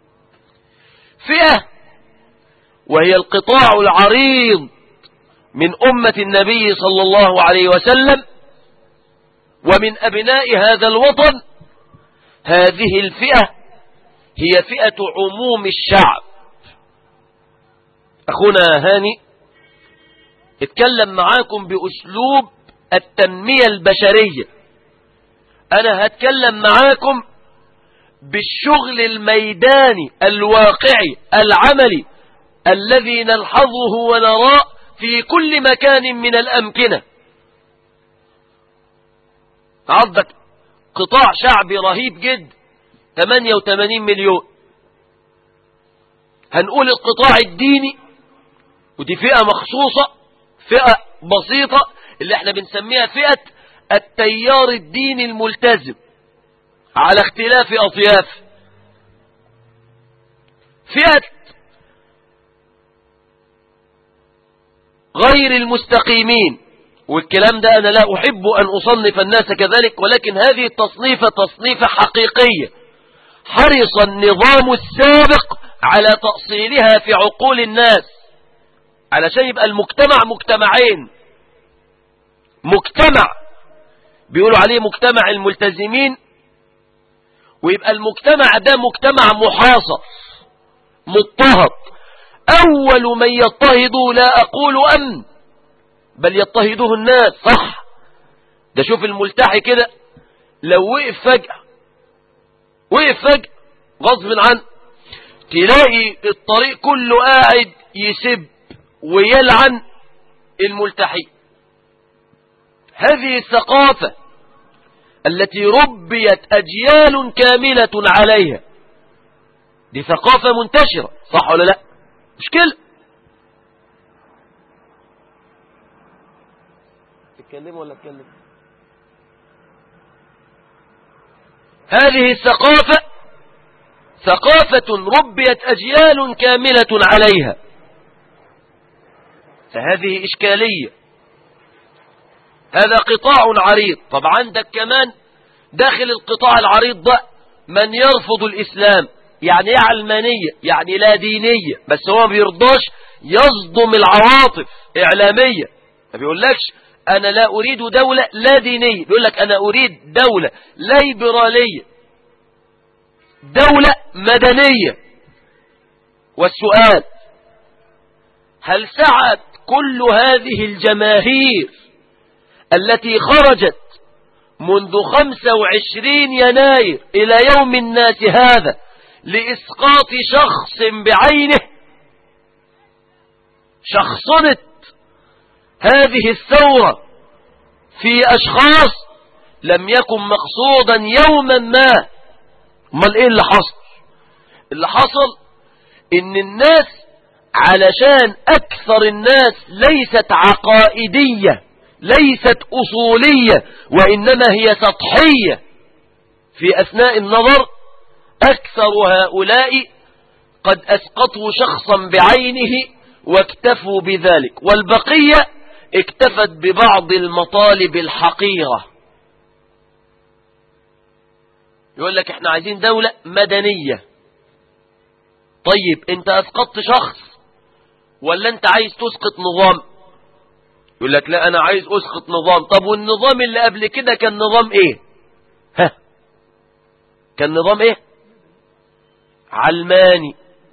فئة وهي القطاع العريض من أمة النبي صلى الله عليه وسلم ومن أبناء هذا الوطن. هذه الفئة هي فئة عموم الشعب. أخونا هاني اتكلم معاكم بأسلوب التنمية البشرية، أنا هتكلم معاكم بالشغل الميداني الواقعي العملي الذي نلحظه ونراه في كل مكان من الأمكنة. عندك قطاع شعبي رهيب جدا ثمانية وثمانين مليون، هنقول القطاع الديني ودي فئة مخصوصة، فئة بسيطة اللي احنا بنسميها فئة التيار الديني الملتزم على اختلاف أطياف. فئة غير المستقيمين، والكلام ده أنا لا أحب أن أصنف الناس كذلك، ولكن هذه التصنيفة تصنيفة حقيقية حرص النظام السابق على تأصيلها في عقول الناس علشان يبقى المجتمع مجتمعين. مجتمع بيقولوا عليه مجتمع الملتزمين، ويبقى المجتمع ده مجتمع محاصر، مضطهد. أول من يضطهد لا أقول أمن، بل يضطهده الناس. صح، ده شوف الملتحي كده لو وقف فجأة وقف فجأة غصب عنه، تلاقي الطريق كله قاعد يسب ويلعن الملتحي. هذه الثقافة التي ربيت أجيال كاملة عليها، دي ثقافة منتشرة. صح ولا لا؟ مشكلة. تتكلم ولا تتكلم؟ هذه الثقافة ثقافة ربيت أجيال كاملة عليها، فهذه إشكالية. هذا قطاع عريض. طب عندك كمان داخل القطاع العريض ده من يرفض الإسلام، يعني ايه علمانية، يعني لا دينية، بس هو ما بيرضاش يصدم العواطف إعلامية. ما بيقولكش أنا لا أريد دولة لا دينية، بيقولك أنا أريد دولة ليبرالية، دولة مدنية. والسؤال، هل سعت كل هذه الجماهير التي خرجت منذ خمسة وعشرين يناير إلى يوم الناس هذا لإسقاط شخص بعينه؟ شخصنت هذه الثورة في أشخاص لم يكن مقصودا يوما ما. امال ايه اللي حصل؟ اللي حصل ان الناس علشان اكثر الناس ليست عقائدية، ليست اصولية، وانما هي سطحية في اثناء النظر، اكثر هؤلاء قد اسقطوا شخصا بعينه واكتفوا بذلك، والبقية اكتفت ببعض المطالب الحقيرة. يقول لك احنا عايزين دولة مدنية. طيب انت اسقطت شخص ولا انت عايز تسقط نظام؟ يقول لك لا انا عايز اسقط نظام. طب والنظام اللي قبل كده كان نظام ايه؟ ها، كان نظام ايه؟ علماني.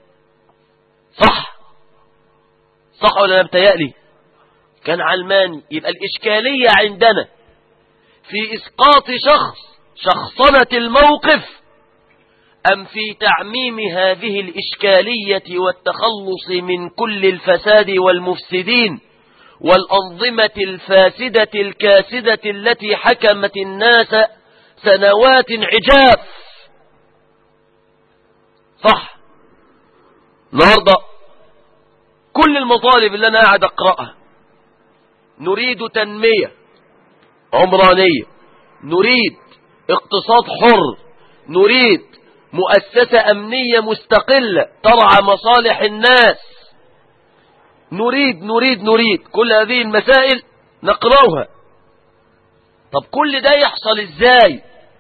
صح صح ولا انا متهيألي؟ كان علماني. يبقى الاشكالية عندنا في اسقاط شخص شخصنة الموقف، أم في تعميم هذه الإشكالية والتخلص من كل الفساد والمفسدين والأنظمة الفاسدة الكاسدة التي حكمت الناس سنوات عجاف؟ صح. النهاردة كل المطالب اللي أنا قاعد أقرأها، نريد تنمية عمرانية، نريد اقتصاد حر، نريد مؤسسة أمنية مستقلة ترعى مصالح الناس، نريد نريد نريد كل هذه المسائل نقرأها. طب كل ده يحصل ازاي؟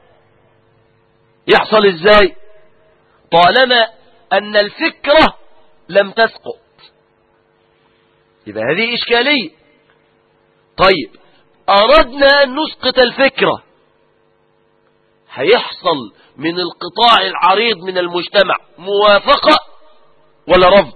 يحصل ازاي طالما أن الفكرة لم تسقط؟ يبقى هذه إشكالية. طيب أردنا أن نسقط الفكرة، هيحصل من القطاع العريض من المجتمع موافقة ولا رفض؟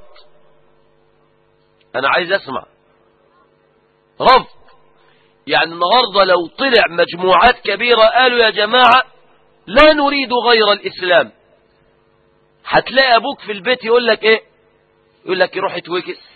أنا عايز أسمع رفض. يعني النهاردة لو طلع مجموعات كبيرة قالوا يا جماعة لا نريد غير الإسلام، هتلاقي أبوك في البيت يقول لك إيه؟ يقول لك يروح يتوكس.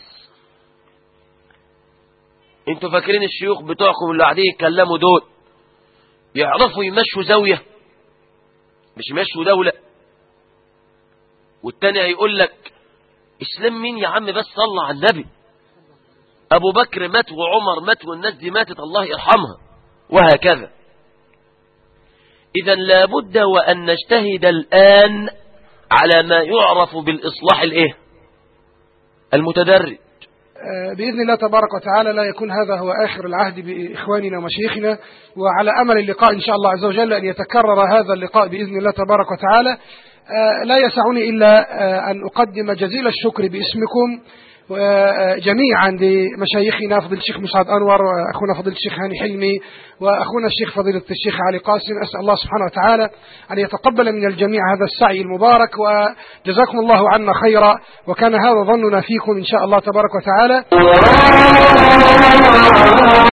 انتوا فاكرين الشيوخ بتوعكم اللي قاعدين يتكلموا دول يعرفوا يمشوا زاوية؟ مش يمشوا دولة. والتاني هيقول لك اسلام مين يا عم؟ بس صلى على النبي، ابو بكر مات وعمر مات والناس دي ماتت الله يرحمها، وهكذا. اذا لابد وان نجتهد الان على ما يعرف بالاصلاح الايه المتدرج. بإذن الله تبارك وتعالى لا يكون هذا هو آخر العهد بإخواننا ومشايخنا، وعلى أمل اللقاء إن شاء الله عز وجل أن يتكرر هذا اللقاء بإذن الله تبارك وتعالى. لا يسعني إلا أن أقدم جزيل الشكر باسمكم جميعا لمشايخنا فضيلة الشيخ مسعد أنور وأخونا فضيلة الشيخ هاني حلمي وأخونا الشيخ فضيلة الشيخ علي قاسم. أسأل الله سبحانه وتعالى أن يتقبل من الجميع هذا السعي المبارك، وجزاكم الله عنا خيرا، وكان هذا ظننا فيكم إن شاء الله تبارك وتعالى.